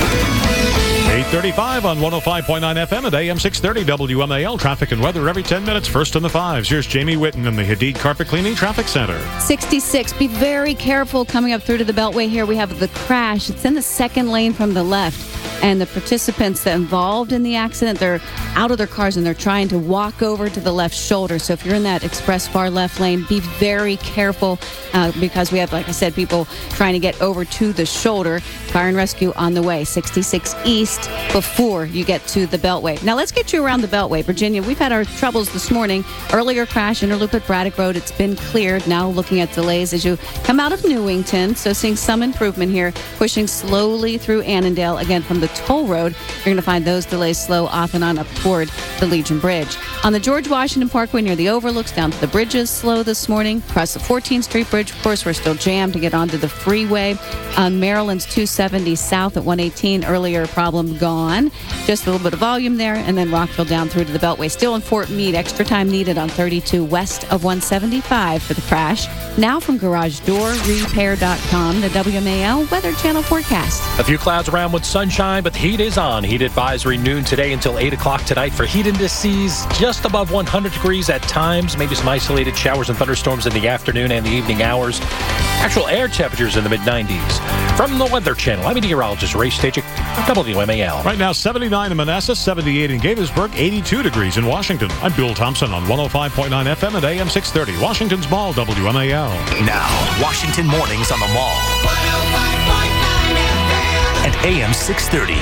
8:35 on 105.9 FM at AM 630 WMAL. Traffic and weather every 10 minutes. First in the fives. Here's Jamie Whitten in the Hadid Carpet Cleaning Traffic Center. 66. Be very careful coming up through to the Beltway here. We have the crash. It's in the second lane from the left. And the participants that involved in the accident, they're out of their cars and they're trying to walk over to the left shoulder. So if you're in that express far left lane, be very careful because we have, like I said, people trying to get over to the shoulder. Fire and rescue on the way. 66 East before you get to the Beltway. Now let's get you around the Beltway. Virginia, we've had our troubles this morning. Earlier crash, interloop at Braddock Road. It's been cleared. Now looking at delays as you come out of Newington. So seeing some improvement here, pushing slowly through Annandale. Again, from the toll road, you're going to find those delays slow off and on up toward the Legion Bridge. On the George Washington Parkway near the overlooks down to the bridges, slow this morning. Across the 14th Street Bridge, of course, we're still jammed to get onto the freeway. On Maryland's 270 south at 118, earlier problem gone. Just a little bit of volume there, and then Rockville down through to the Beltway. Still in Fort Meade, extra time needed on 32 west of 175 for the crash. Now from GarageDoorRepair.com, the WMAL Weather Channel forecast. A few clouds around with sunshine, but the heat is on. Heat advisory noon today until 8 o'clock tonight for heat indices just above 100 degrees at times. Maybe some isolated showers and thunderstorms in the afternoon and the evening hours. Actual air temperatures in the mid-90s. From the Weather Channel, I'm meteorologist Ray Stajic, WMAL. Right now, 79 in Manassas, 78 in Gaithersburg, 82 degrees in Washington. I'm Bill Thompson on 105.9 FM at AM 630. Washington's Mall, WMAL. Now, Washington Mornings on the Mall. 105.9 FM. At AM 630.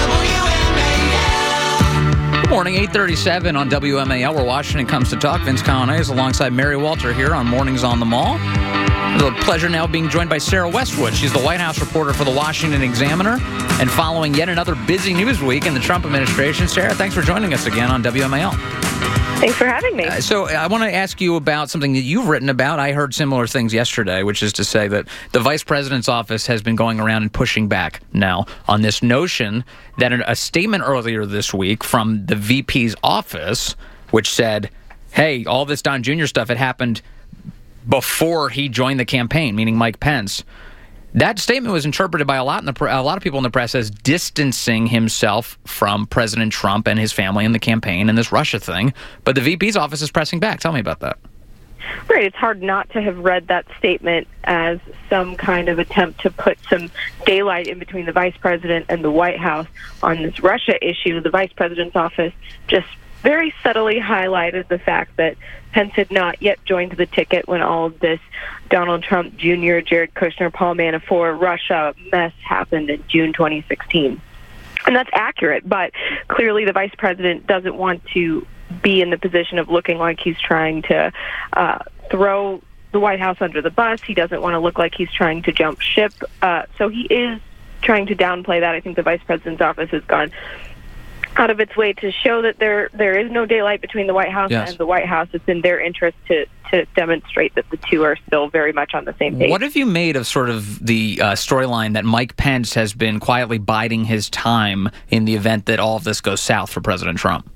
Good morning, 8:37 on WMAL, where Washington comes to talk. Vince Colonnese alongside Mary Walter here on Mornings on the Mall. It's a pleasure now being joined by Sarah Westwood. She's the White House reporter for the Washington Examiner. And following yet another busy news week in the Trump administration, Sarah, thanks for joining us again on WMAL. Thanks for having me. So I want to ask you about something that you've written about. I heard similar things yesterday, which is to say that the vice president's office has been going around and pushing back now on this notion that a statement earlier this week from the VP's office, which said, hey, all this Don Jr. stuff had happened before he joined the campaign, meaning Mike Pence. That statement was interpreted by a lot of people in the press as distancing himself from President Trump and his family in the campaign and this Russia thing. But the VP's office is pressing back. Tell me about that. Right. It's hard not to have read that statement as some kind of attempt to put some daylight in between the vice president and the White House on this Russia issue. The vice president's office just very subtly highlighted the fact that Pence had not yet joined the ticket when all of this Donald Trump Jr., Jared Kushner, Paul Manafort, Russia mess happened in June 2016. And that's accurate, but clearly the vice president doesn't want to be in the position of looking like he's trying to throw the White House under the bus. He doesn't want to look like he's trying to jump ship. So he is trying to downplay that. I think the vice president's office has gone out of its way to show that there is no daylight between the White House and the White House. It's in their interest to demonstrate that the two are still very much on the same page. What have you made of sort of the storyline that Mike Pence has been quietly biding his time in the event that all of this goes south for President Trump?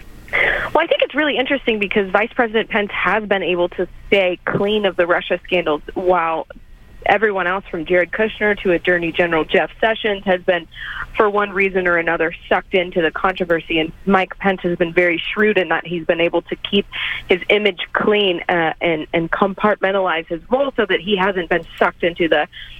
Well, I think it's really interesting because Vice President Pence has been able to stay clean of the Russia scandals while everyone else, from Jared Kushner to Attorney General Jeff Sessions, has been, for one reason or another, sucked into the controversy. And Mike Pence has been very shrewd in that he's been able to keep his image clean and compartmentalize his role so that he hasn't been sucked into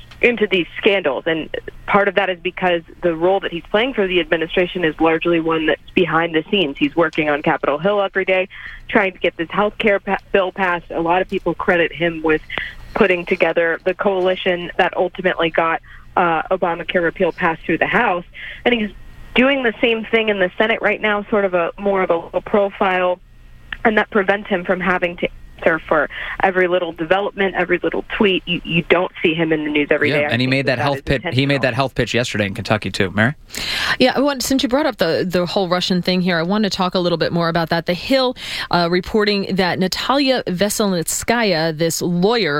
these scandals. And part of that is because the role that he's playing for the administration is largely one that's behind the scenes. He's working on Capitol Hill every day, trying to get this health care bill passed. A lot of people credit him with putting together the coalition that ultimately got Obamacare repeal passed through the House. And he's doing the same thing in the Senate right now, sort of more of a low profile, and that prevents him from having to answer for every little development, every little tweet. You don't see him in the news every day. And he made that health pitch. He made that health pitch yesterday in Kentucky too. Mary? Yeah, since you brought up the whole Russian thing here, I want to talk a little bit more about that. The Hill reporting that Natalia Veselnitskaya, this lawyer,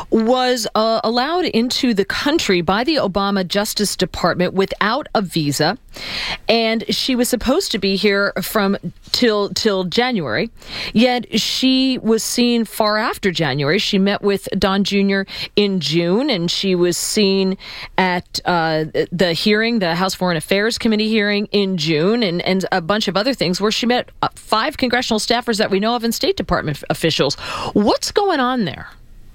was allowed into the country by the Obama Justice Department without a visa, and she was supposed to be here from till January. Yet she was seen far after January. She met with Don Jr. in June, and she was seen at the hearing, the House Foreign Affairs Committee hearing in June, and a bunch of other things where she met 5 congressional staffers that we know of and State Department officials. What's going on there?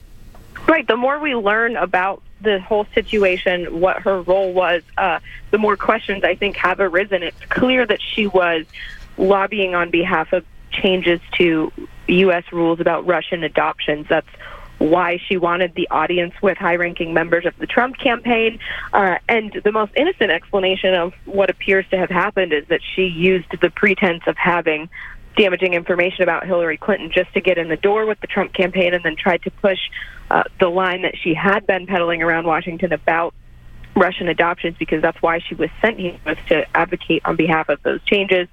Right. The more we learn about the whole situation, what her role was, the more questions I think have arisen. It's clear that she was lobbying on behalf of changes to U.S. rules about Russian adoptions. That's why she wanted the audience with high-ranking members of the Trump campaign. And the most innocent explanation of what appears to have happened is that she used the pretense of having damaging information about Hillary Clinton just to get in the door with the Trump campaign, and then tried to push the line that she had been peddling around Washington about Russian adoptions, because that's why she was sent here, was to advocate on behalf of those changes.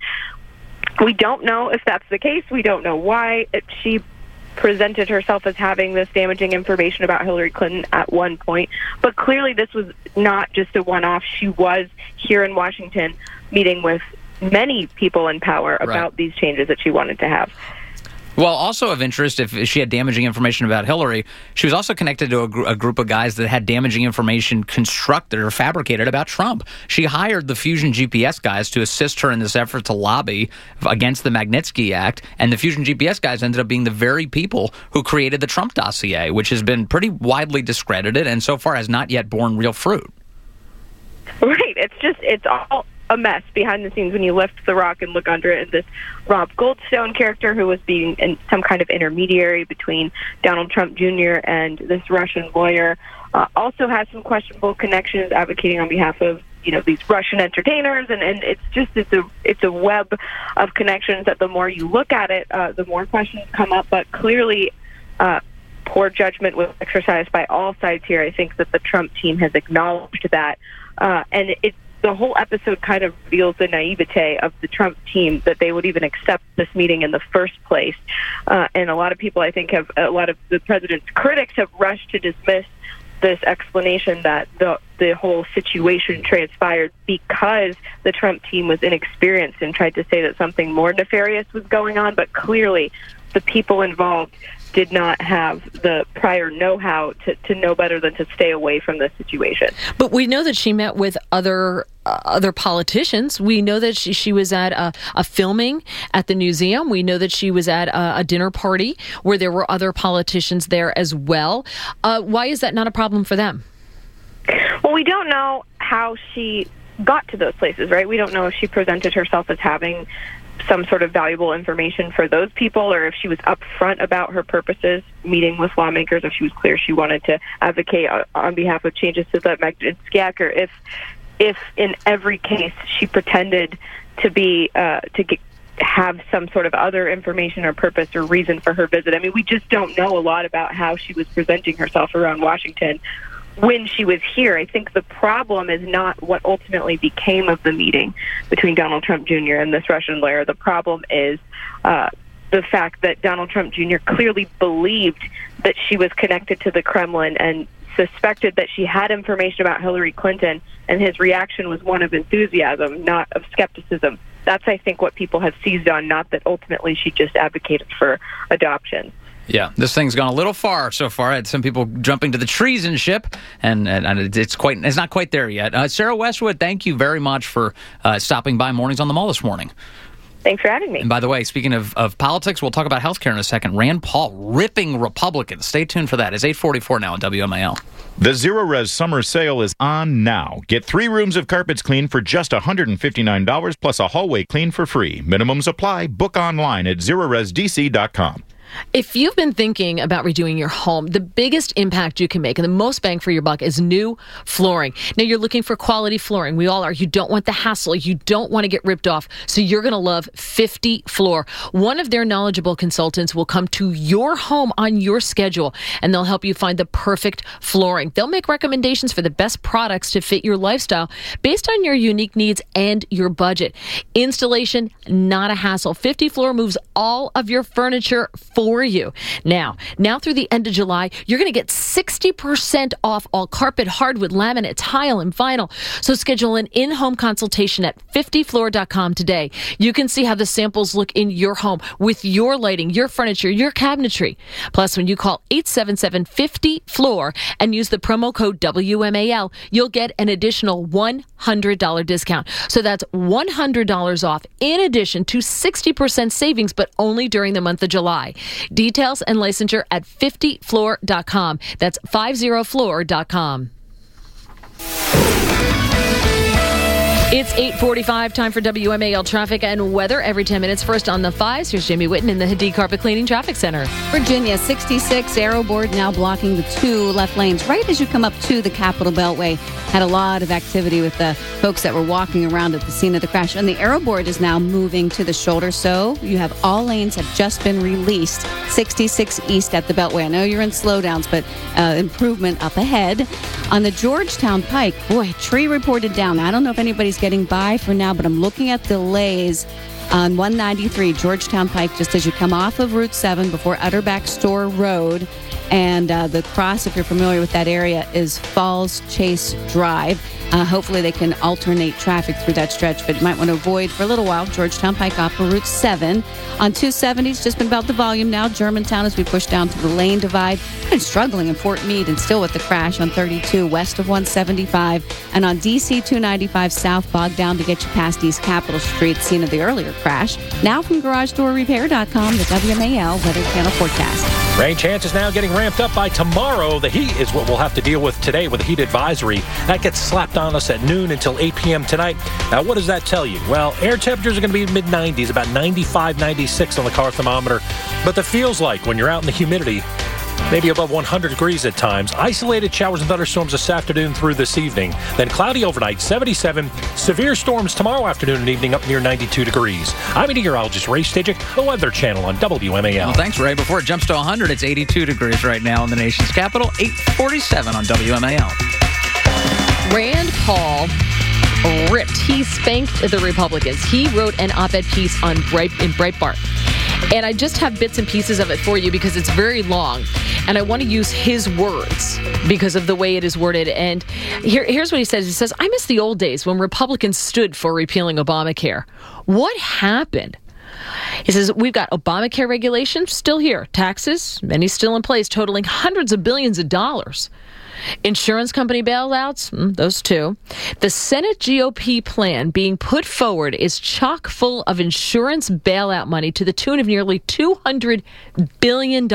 We don't know if that's the case. We don't know why she presented herself as having this damaging information about Hillary Clinton at one point. But clearly this was not just a one-off. She was here in Washington meeting with many people in power about these changes that she wanted to have. Well, also of interest, if she had damaging information about Hillary, she was also connected to a group of guys that had damaging information constructed or fabricated about Trump. She hired the Fusion GPS guys to assist her in this effort to lobby against the Magnitsky Act, and the Fusion GPS guys ended up being the very people who created the Trump dossier, which has been pretty widely discredited and so far has not yet borne real fruit. Right. It's all a mess behind the scenes when you lift the rock and look under it. And this Rob Goldstone character, who was being some kind of intermediary between Donald Trump Jr. and this Russian lawyer, also has some questionable connections, advocating on behalf of these Russian entertainers, and it's a web of connections that the more you look at it, the more questions come up. But clearly, poor judgment was exercised by all sides here. I think that the Trump team has acknowledged that, and the whole episode kind of reveals the naivete of the Trump team, that they would even accept this meeting in the first place. And a lot of people, I think, a lot of the president's critics have rushed to dismiss this explanation that the whole situation transpired because the Trump team was inexperienced, and tried to say that something more nefarious was going on. But clearly, the people involved did not have the prior know-how to know better than to stay away from this situation. But we know that she met with other politicians. We know that she was at a filming at the museum. We know that she was at a dinner party where there were other politicians there as well. Why is that not a problem for them? Well, we don't know how she got to those places, right? We don't know if she presented herself as having some sort of valuable information for those people, or if she was upfront about her purposes meeting with lawmakers, if she was clear she wanted to advocate on behalf of changes to the Magnitsky Act, or if in every case she pretended to be have some sort of other information or purpose or reason for her visit. I mean, we just don't know a lot about how she was presenting herself around Washington when she was here. I think the problem is not what ultimately became of the meeting between Donald Trump Jr. and this Russian lawyer. The problem is the fact that Donald Trump Jr. clearly believed that she was connected to the Kremlin and suspected that she had information about Hillary Clinton, and his reaction was one of enthusiasm, not of skepticism. That's, I think, what people have seized on, not that ultimately she just advocated for adoption. Yeah, this thing's gone a little far so far. I had some people jumping to the treason ship, and it's not quite there yet. Sarah Westwood, thank you very much for stopping by Mornings on the Mall this morning. Thanks for having me. And by the way, speaking of politics, we'll talk about healthcare in a second. Rand Paul ripping Republicans. Stay tuned for that. It's 8:44 now on WMAL. The Zero Res summer sale is on now. Get 3 rooms of carpets clean for just $159 plus a hallway clean for free. Minimums apply. Book online at ZeroResDC.com. If you've been thinking about redoing your home, the biggest impact you can make and the most bang for your buck is new flooring. Now, you're looking for quality flooring. We all are. You don't want the hassle. You don't want to get ripped off. So you're going to love 50 Floor. One of their knowledgeable consultants will come to your home on your schedule, and they'll help you find the perfect flooring. They'll make recommendations for the best products to fit your lifestyle based on your unique needs and your budget. Installation, not a hassle. 50 Floor moves all of your furniture for you. Now through the end of July, you're going to get 60% off all carpet, hardwood, laminate, tile, and vinyl. So schedule an in-home consultation at 50floor.com today. You can see how the samples look in your home with your lighting, your furniture, your cabinetry. Plus, when you call 877-50FLOOR and use the promo code WMAL, you'll get an additional $100 discount. So that's $100 off in addition to 60% savings, but only during the month of July. Details and licensure at 50floor.com. That's 50floor.com. It's 8:45, time for WMAL traffic and weather every 10 minutes. First on the 5s, here's Jamie Whitten in the Hadid Carpet Cleaning Traffic Center. Virginia, 66, Arrow Board now blocking the 2 left lanes right as you come up to the Capitol Beltway. Had a lot of activity with the folks that were walking around at the scene of the crash. And the Arrow Board is now moving to the shoulder, so you have all lanes have just been released. 66 east at the Beltway. I know you're in slowdowns, but improvement up ahead. On the Georgetown Pike, boy, tree reported down. I don't know if anybody's getting by for now, but I'm looking at delays on 193 Georgetown Pike just as you come off of Route 7 before Utterback Store Road. And the cross, if you're familiar with that area, is Falls Chase Drive. Hopefully they can alternate traffic through that stretch, but you might want to avoid for a little while Georgetown Pike off of Route 7. On 270, it's just been about the volume now. Germantown as we push down to the lane divide. Been struggling in Fort Meade and still with the crash on 32 west of 175. And on DC 295 south, bogged down to get you past East Capitol Street, scene of the earlier crash. Now from GarageDoorRepair.com, the WMAL Weather Channel forecast. Rain chances now getting ramped up by tomorrow. The heat is what we'll have to deal with today with a heat advisory. That gets slapped on us at noon until 8 p.m. tonight. Now, what does that tell you? Well, air temperatures are going to be mid-90s, about 95, 96 on the car thermometer. But the feels like when you're out in the humidity, maybe above 100 degrees at times. Isolated showers and thunderstorms this afternoon through this evening. Then cloudy overnight, 77. Severe storms tomorrow afternoon and evening up near 92 degrees. I'm meteorologist Ray Stajic, the Weather Channel on WMAL. Well, thanks, Ray. Before it jumps to 100, it's 82 degrees right now in the nation's capital. 8:47 on WMAL. Rand Paul ripped. He spanked the Republicans. He wrote an op-ed piece in Breitbart. And I just have bits and pieces of it for you because it's very long. And I want to use his words because of the way it is worded. And here's what he says. He says, I miss the old days when Republicans stood for repealing Obamacare. What happened? He says, we've got Obamacare regulations still here. Taxes, many still in place, totaling hundreds of billions of dollars. Insurance company bailouts, those too. The Senate GOP plan being put forward is chock full of insurance bailout money to the tune of nearly $200 billion.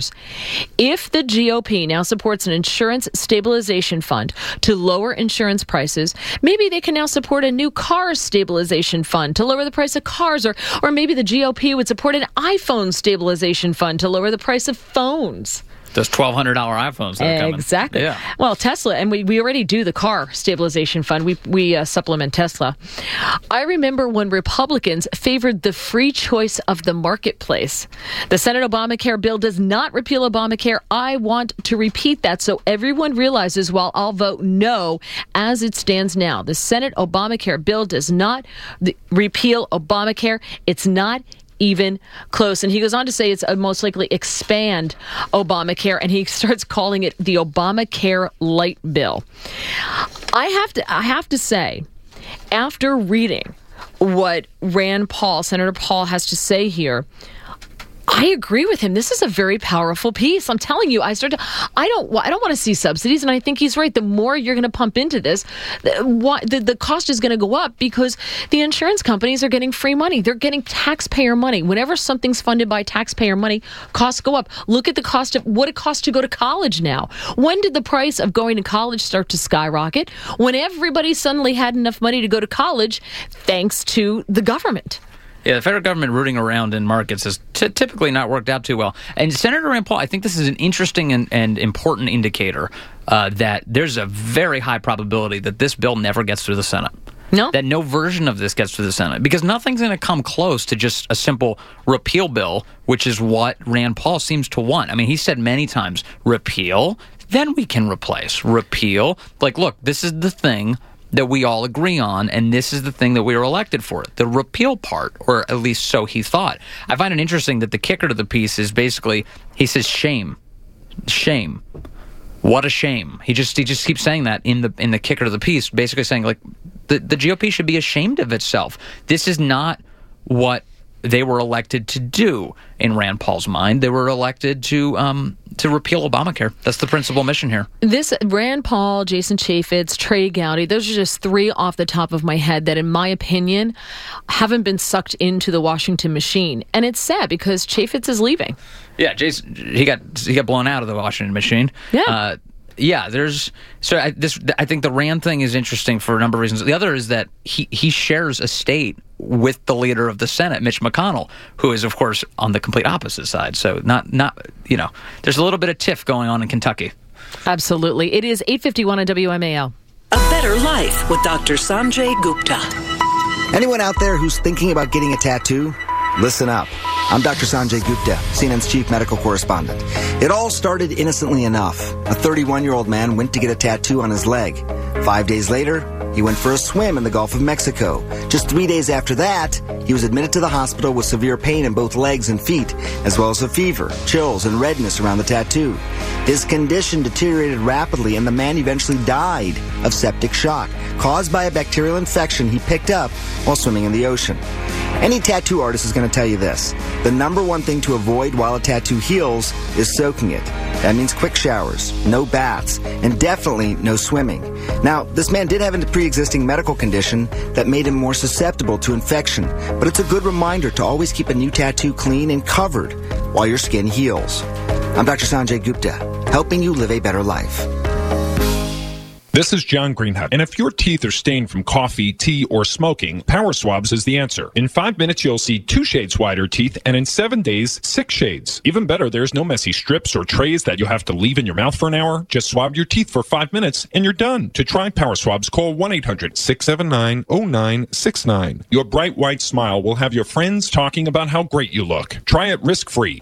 If the GOP now supports an insurance stabilization fund to lower insurance prices, maybe they can now support a new car stabilization fund to lower the price of cars, or maybe the GOP would support an iPhone stabilization fund to lower the price of phones. Those $1,200 iPhones that are coming. Exactly. Yeah. Well, Tesla, and we already do the car stabilization fund. We supplement Tesla. I remember when Republicans favored the free choice of the marketplace. The Senate Obamacare bill does not repeal Obamacare. I want to repeat that so everyone realizes while I'll vote no as it stands now. The Senate Obamacare bill does not repeal Obamacare. It's not even close. And he goes on to say it's most likely expand Obamacare, and he starts calling it the Obamacare light bill. I have to say, after reading what Rand Paul, Senator Paul, has to say here, I agree with him. This is a very powerful piece. I'm telling you, I don't want to see subsidies, and I think he's right. The more you're going to pump into this, the cost is going to go up because the insurance companies are getting free money. They're getting taxpayer money. Whenever something's funded by taxpayer money, costs go up. Look at the cost of what it costs to go to college now. When did the price of going to college start to skyrocket? When everybody suddenly had enough money to go to college thanks to the government. Yeah, the federal government rooting around in markets has typically not worked out too well. And Senator Rand Paul, I think this is an interesting and important indicator that there's a very high probability that this bill never gets through the Senate. No. That no version of this gets through the Senate. Because nothing's going to come close to just a simple repeal bill, which is what Rand Paul seems to want. I mean, he said many times, repeal, then we can replace. Repeal. Like, look, this is the thing that we all agree on, and this is the thing that we were elected for, the repeal part, or at least so he thought. I find it interesting that the kicker to the piece is basically, he says, shame. Shame. What a shame. He just keeps saying that in the kicker to the piece, basically saying, like, the GOP should be ashamed of itself. This is not what they were elected to do in Rand Paul's mind. They were elected to repeal Obamacare. That's the principal mission here. This Rand Paul, Jason Chaffetz, Trey Gowdy, those are just three off the top of my head that, in my opinion, haven't been sucked into the Washington machine. And it's sad because Chaffetz is leaving. Yeah, Jason, he got blown out of the Washington machine. Yeah. I think the Rand thing is interesting for a number of reasons. The other is that he shares a state with the leader of the Senate, Mitch McConnell, who is, of course, on the complete opposite side. So there's a little bit of tiff going on in Kentucky. Absolutely. It is 8:51 on WMAL. A Better Life with Dr. Sanjay Gupta. Anyone out there who's thinking about getting a tattoo? Listen up. I'm Dr. Sanjay Gupta, CNN's chief medical correspondent. It all started innocently enough. A 31-year-old man went to get a tattoo on his leg. 5 days later, he went for a swim in the Gulf of Mexico. Just 3 days after that, he was admitted to the hospital with severe pain in both legs and feet, as well as a fever, chills, and redness around the tattoo. His condition deteriorated rapidly, and the man eventually died of septic shock, caused by a bacterial infection he picked up while swimming in the ocean. Any tattoo artist is going to tell you this. The number one thing to avoid while a tattoo heals is soaking it. That means quick showers, no baths, and definitely no swimming. Now, this man did have a pre-existing medical condition that made him more susceptible to infection, but it's a good reminder to always keep a new tattoo clean and covered while your skin heals. I'm Dr. Sanjay Gupta, helping you live a better life. This is John Greenhut, and if your teeth are stained from coffee, tea, or smoking, Power Swabs is the answer. In 5 minutes, you'll see 2 shades whiter teeth, and in 7 days, 6 shades. Even better, there's no messy strips or trays that you'll have to leave in your mouth for an hour. Just swab your teeth for 5 minutes, and you're done. To try Power Swabs, call 1-800-679-0969. Your bright white smile will have your friends talking about how great you look. Try it risk-free.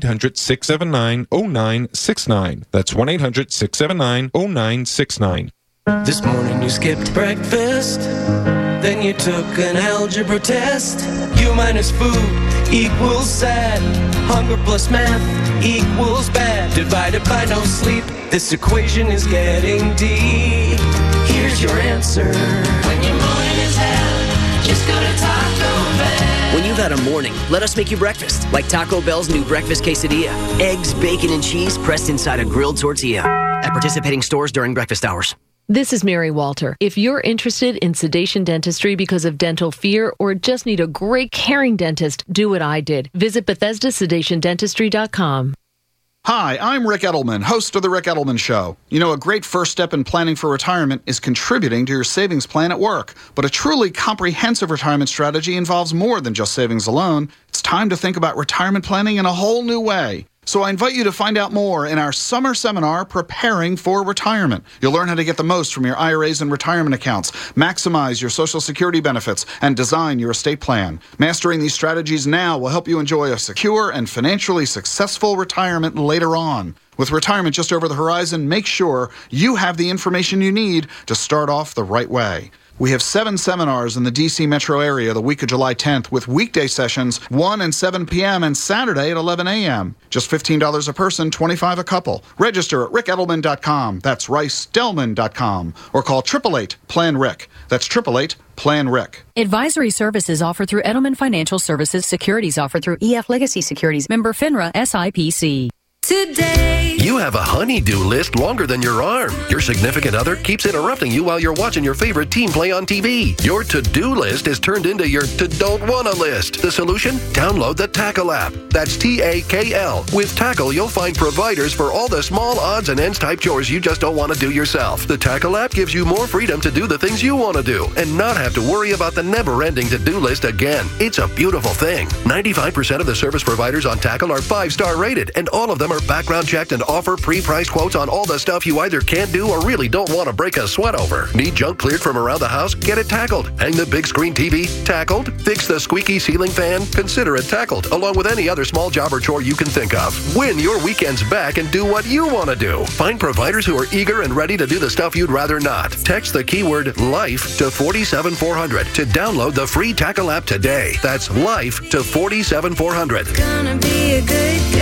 1-800-679-0969. That's 1-800-679-0969. This morning you skipped breakfast, then you took an algebra test. U minus food equals sad, hunger plus math equals bad. Divided by no sleep, this equation is getting deep. Here's your answer. When your morning is hell, just go to Taco Bell. When you've had a morning, let us make you breakfast. Like Taco Bell's new breakfast quesadilla. Eggs, bacon, and cheese pressed inside a grilled tortilla. At participating stores during breakfast hours. This is Mary Walter. If you're interested in sedation dentistry because of dental fear or just need a great caring dentist, do what I did. Visit BethesdaSedationDentistry.com. Hi, I'm Rick Edelman, host of The Rick Edelman Show. You know, a great first step in planning for retirement is contributing to your savings plan at work. But a truly comprehensive retirement strategy involves more than just savings alone. It's time to think about retirement planning in a whole new way. So I invite you to find out more in our summer seminar, Preparing for Retirement. You'll learn how to get the most from your IRAs and retirement accounts, maximize your Social Security benefits, and design your estate plan. Mastering these strategies now will help you enjoy a secure and financially successful retirement later on. With retirement just over the horizon, make sure you have the information you need to start off the right way. We have 7 seminars in the D.C. metro area the week of July 10th with weekday sessions 1 and 7 p.m. and Saturday at 11 a.m. Just $15 a person, $25 a couple. Register at rickedelman.com. That's ricedelman.com. Or call 888-PLAN-RIC. That's 888-PLAN-RIC. Advisory services offered through Edelman Financial Services. Securities offered through EF Legacy Securities. Member FINRA SIPC. Today. You have a honey-do list longer than your arm. Your significant other keeps interrupting you while you're watching your favorite team play on TV. Your to-do list is turned into your to-don't-wanna list. The solution? Download the Tackle app. That's T-A-K-L. With Tackle, you'll find providers for all the small odds and ends type chores you just don't want to do yourself. The Tackle app gives you more freedom to do the things you want to do and not have to worry about the never-ending to-do list again. It's a beautiful thing. 95% of the service providers on Tackle are 5-star rated, and all of them are background checked and offer pre-priced quotes on all the stuff you either can't do or really don't want to break a sweat over. Need junk cleared from around the house? Get it tackled. Hang the big screen TV? Tackled. Fix the squeaky ceiling fan? Consider it tackled, along with any other small job or chore you can think of. Win your weekends back and do what you want to do. Find providers who are eager and ready to do the stuff you'd rather not. Text the keyword LIFE to 47400 to download the free Tackle app today. That's LIFE to 47400. Gonna be a good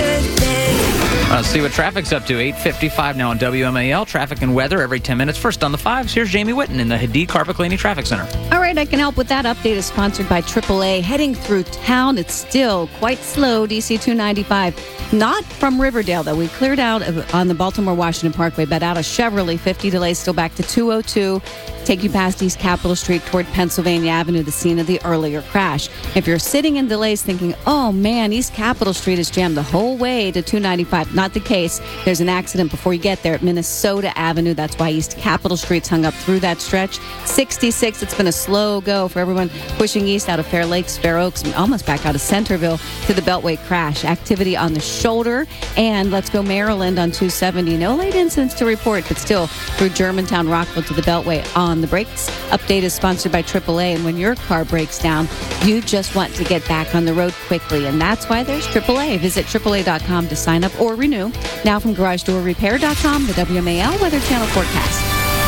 day. Let's see what traffic's up to. 8:55 now on WMAL. Traffic and weather every 10 minutes. First on the 5s, here's Jamie Whitten in the Hadid Carpet Cleaning Traffic Center. All right, I can help with that. Update is sponsored by AAA. Heading through town, it's still quite slow. DC 295. Not from Riverdale, though. We cleared out on the Baltimore-Washington Parkway, but out of Cheverly, 50 delays still back to 202. Take you past East Capitol Street toward Pennsylvania Avenue, the scene of the earlier crash. If you're sitting in delays thinking, oh man, East Capitol Street is jammed the whole way to 295, not the case. There's an accident before you get there at Minnesota Avenue. That's why East Capitol Street's hung up through that stretch. 66, it's been a slow go for everyone pushing east out of Fair Lakes, Fair Oaks, and almost back out of Centerville to the Beltway crash. Activity on the shoulder, and let's go Maryland on 270. No late incidents to report, but still through Germantown, Rockville to the Beltway on the brakes. Update is sponsored by AAA, and when your car breaks down, you just want to get back on the road quickly, and that's why there's AAA. Visit AAA.com to sign up or renew. Now from GarageDoorRepair.com, the WMAL Weather Channel forecast.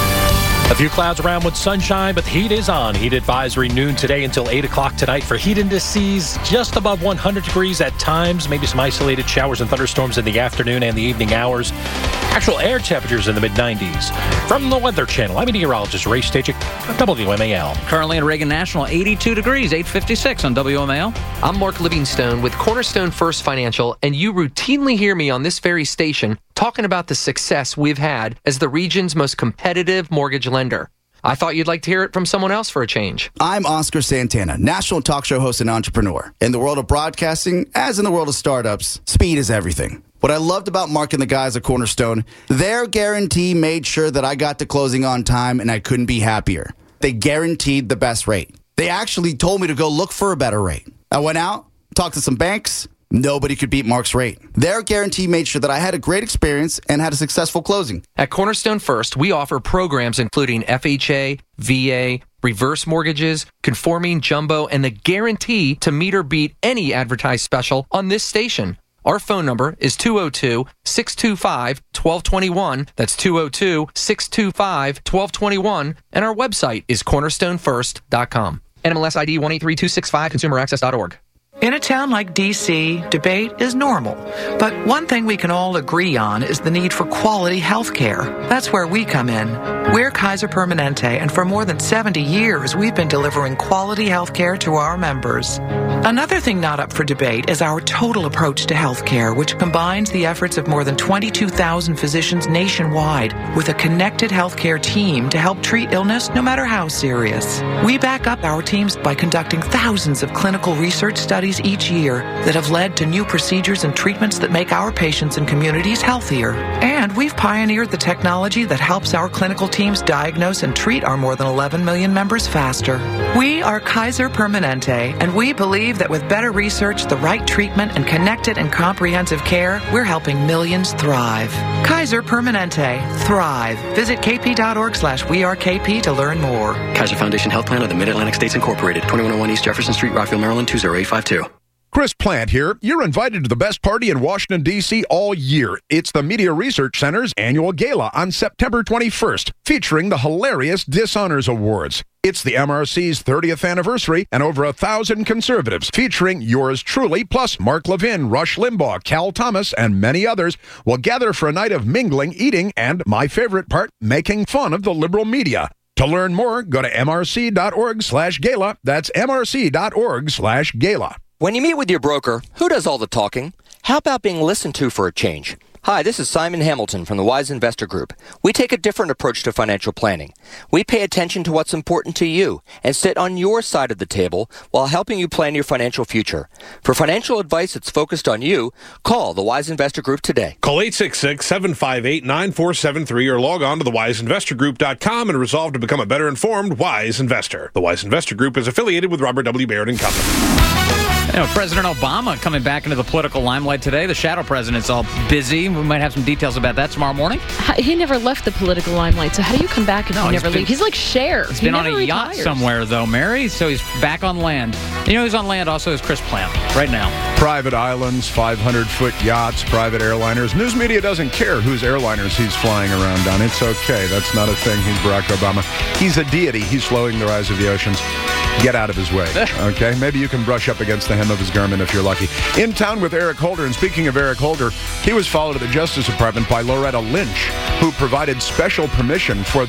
A few clouds around with sunshine, but the heat is on. Heat advisory noon today until 8 o'clock tonight for heat indices just above 100 degrees at times. Maybe some isolated showers and thunderstorms in the afternoon and the evening hours. Actual air temperatures in the mid-90s. From the Weather Channel, I'm meteorologist Ray Stachik of WMAL. Currently at Reagan National, 82 degrees, 8:56 on WMAL. I'm Mark Livingstone with Cornerstone First Financial, and you routinely hear me on this very station talking about the success we've had as the region's most competitive mortgage lender. I thought you'd like to hear it from someone else for a change. I'm Oscar Santana, national talk show host and entrepreneur. In the world of broadcasting, as in the world of startups, speed is everything. What I loved about Mark and the guys at Cornerstone, their guarantee made sure that I got to closing on time, and I couldn't be happier. They guaranteed the best rate. They actually told me to go look for a better rate. I went out, talked to some banks. Nobody could beat Mark's rate. Their guarantee made sure that I had a great experience and had a successful closing. At Cornerstone First, we offer programs including FHA, VA, reverse mortgages, conforming jumbo, and the guarantee to meet or beat any advertised special on this station. Our phone number is 202-625-1221. That's 202-625-1221. And our website is cornerstonefirst.com. NMLS ID 183265, consumeraccess.org. In a town like D.C., debate is normal. But one thing we can all agree on is the need for quality health care. That's where we come in. We're Kaiser Permanente, and for more than 70 years, we've been delivering quality health care to our members. Another thing not up for debate is our total approach to health care, which combines the efforts of more than 22,000 physicians nationwide with a connected health care team to help treat illness no matter how serious. We back up our teams by conducting thousands of clinical research studies studies each year that have led to new procedures and treatments that make our patients and communities healthier. And we've pioneered the technology that helps our clinical teams diagnose and treat our more than 11 million members faster. We are Kaiser Permanente, and we believe that with better research, the right treatment, and connected and comprehensive care, we're helping millions thrive. Kaiser Permanente. Thrive. Visit kp.org/wearekp to learn more. Kaiser Foundation Health Plan of the Mid-Atlantic States Incorporated, 2101 East Jefferson Street, Rockville, Maryland, 20852. Chris Plant here. You're invited to the best party in Washington, D.C. all year. It's the Media Research Center's annual gala on September 21st, featuring the hilarious Dishonors Awards. It's the MRC's 30th anniversary, and over 1,000 conservatives, featuring yours truly, plus Mark Levin, Rush Limbaugh, Cal Thomas, and many others, will gather for a night of mingling, eating, and, my favorite part, making fun of the liberal media. To learn more, go to mrc.org/gala. That's mrc.org/gala. When you meet with your broker, who does all the talking? How about being listened to for a change? Hi, this is Simon Hamilton from the Wise Investor Group. We take a different approach to financial planning. We pay attention to what's important to you and sit on your side of the table while helping you plan your financial future. For financial advice that's focused on you, call the Wise Investor Group today. Call 866-758-9473 or log on to thewiseinvestorgroup.com and resolve to become a better informed Wise Investor. The Wise Investor Group is affiliated with Robert W. Baird & Company. You know, President Obama coming back into the political limelight today. The shadow president's all busy. We might have some details about that tomorrow morning. He never left the political limelight, so how do you come back if you never leave? He's like Cher. He's been on a yacht somewhere, though, Mary, so he's back on land. You know who's on land also is Chris Plant right now. Private islands, 500-foot yachts, private airliners. News media doesn't care whose airliners he's flying around on. It's okay. That's not a thing. He's Barack Obama. He's a deity. He's slowing the rise of the oceans. Get out of his way, okay? Maybe you can brush up against the hem of his garment if you're lucky. In town with Eric Holder, and speaking of Eric Holder, he was followed at the Justice Department by Loretta Lynch, who provided special permission for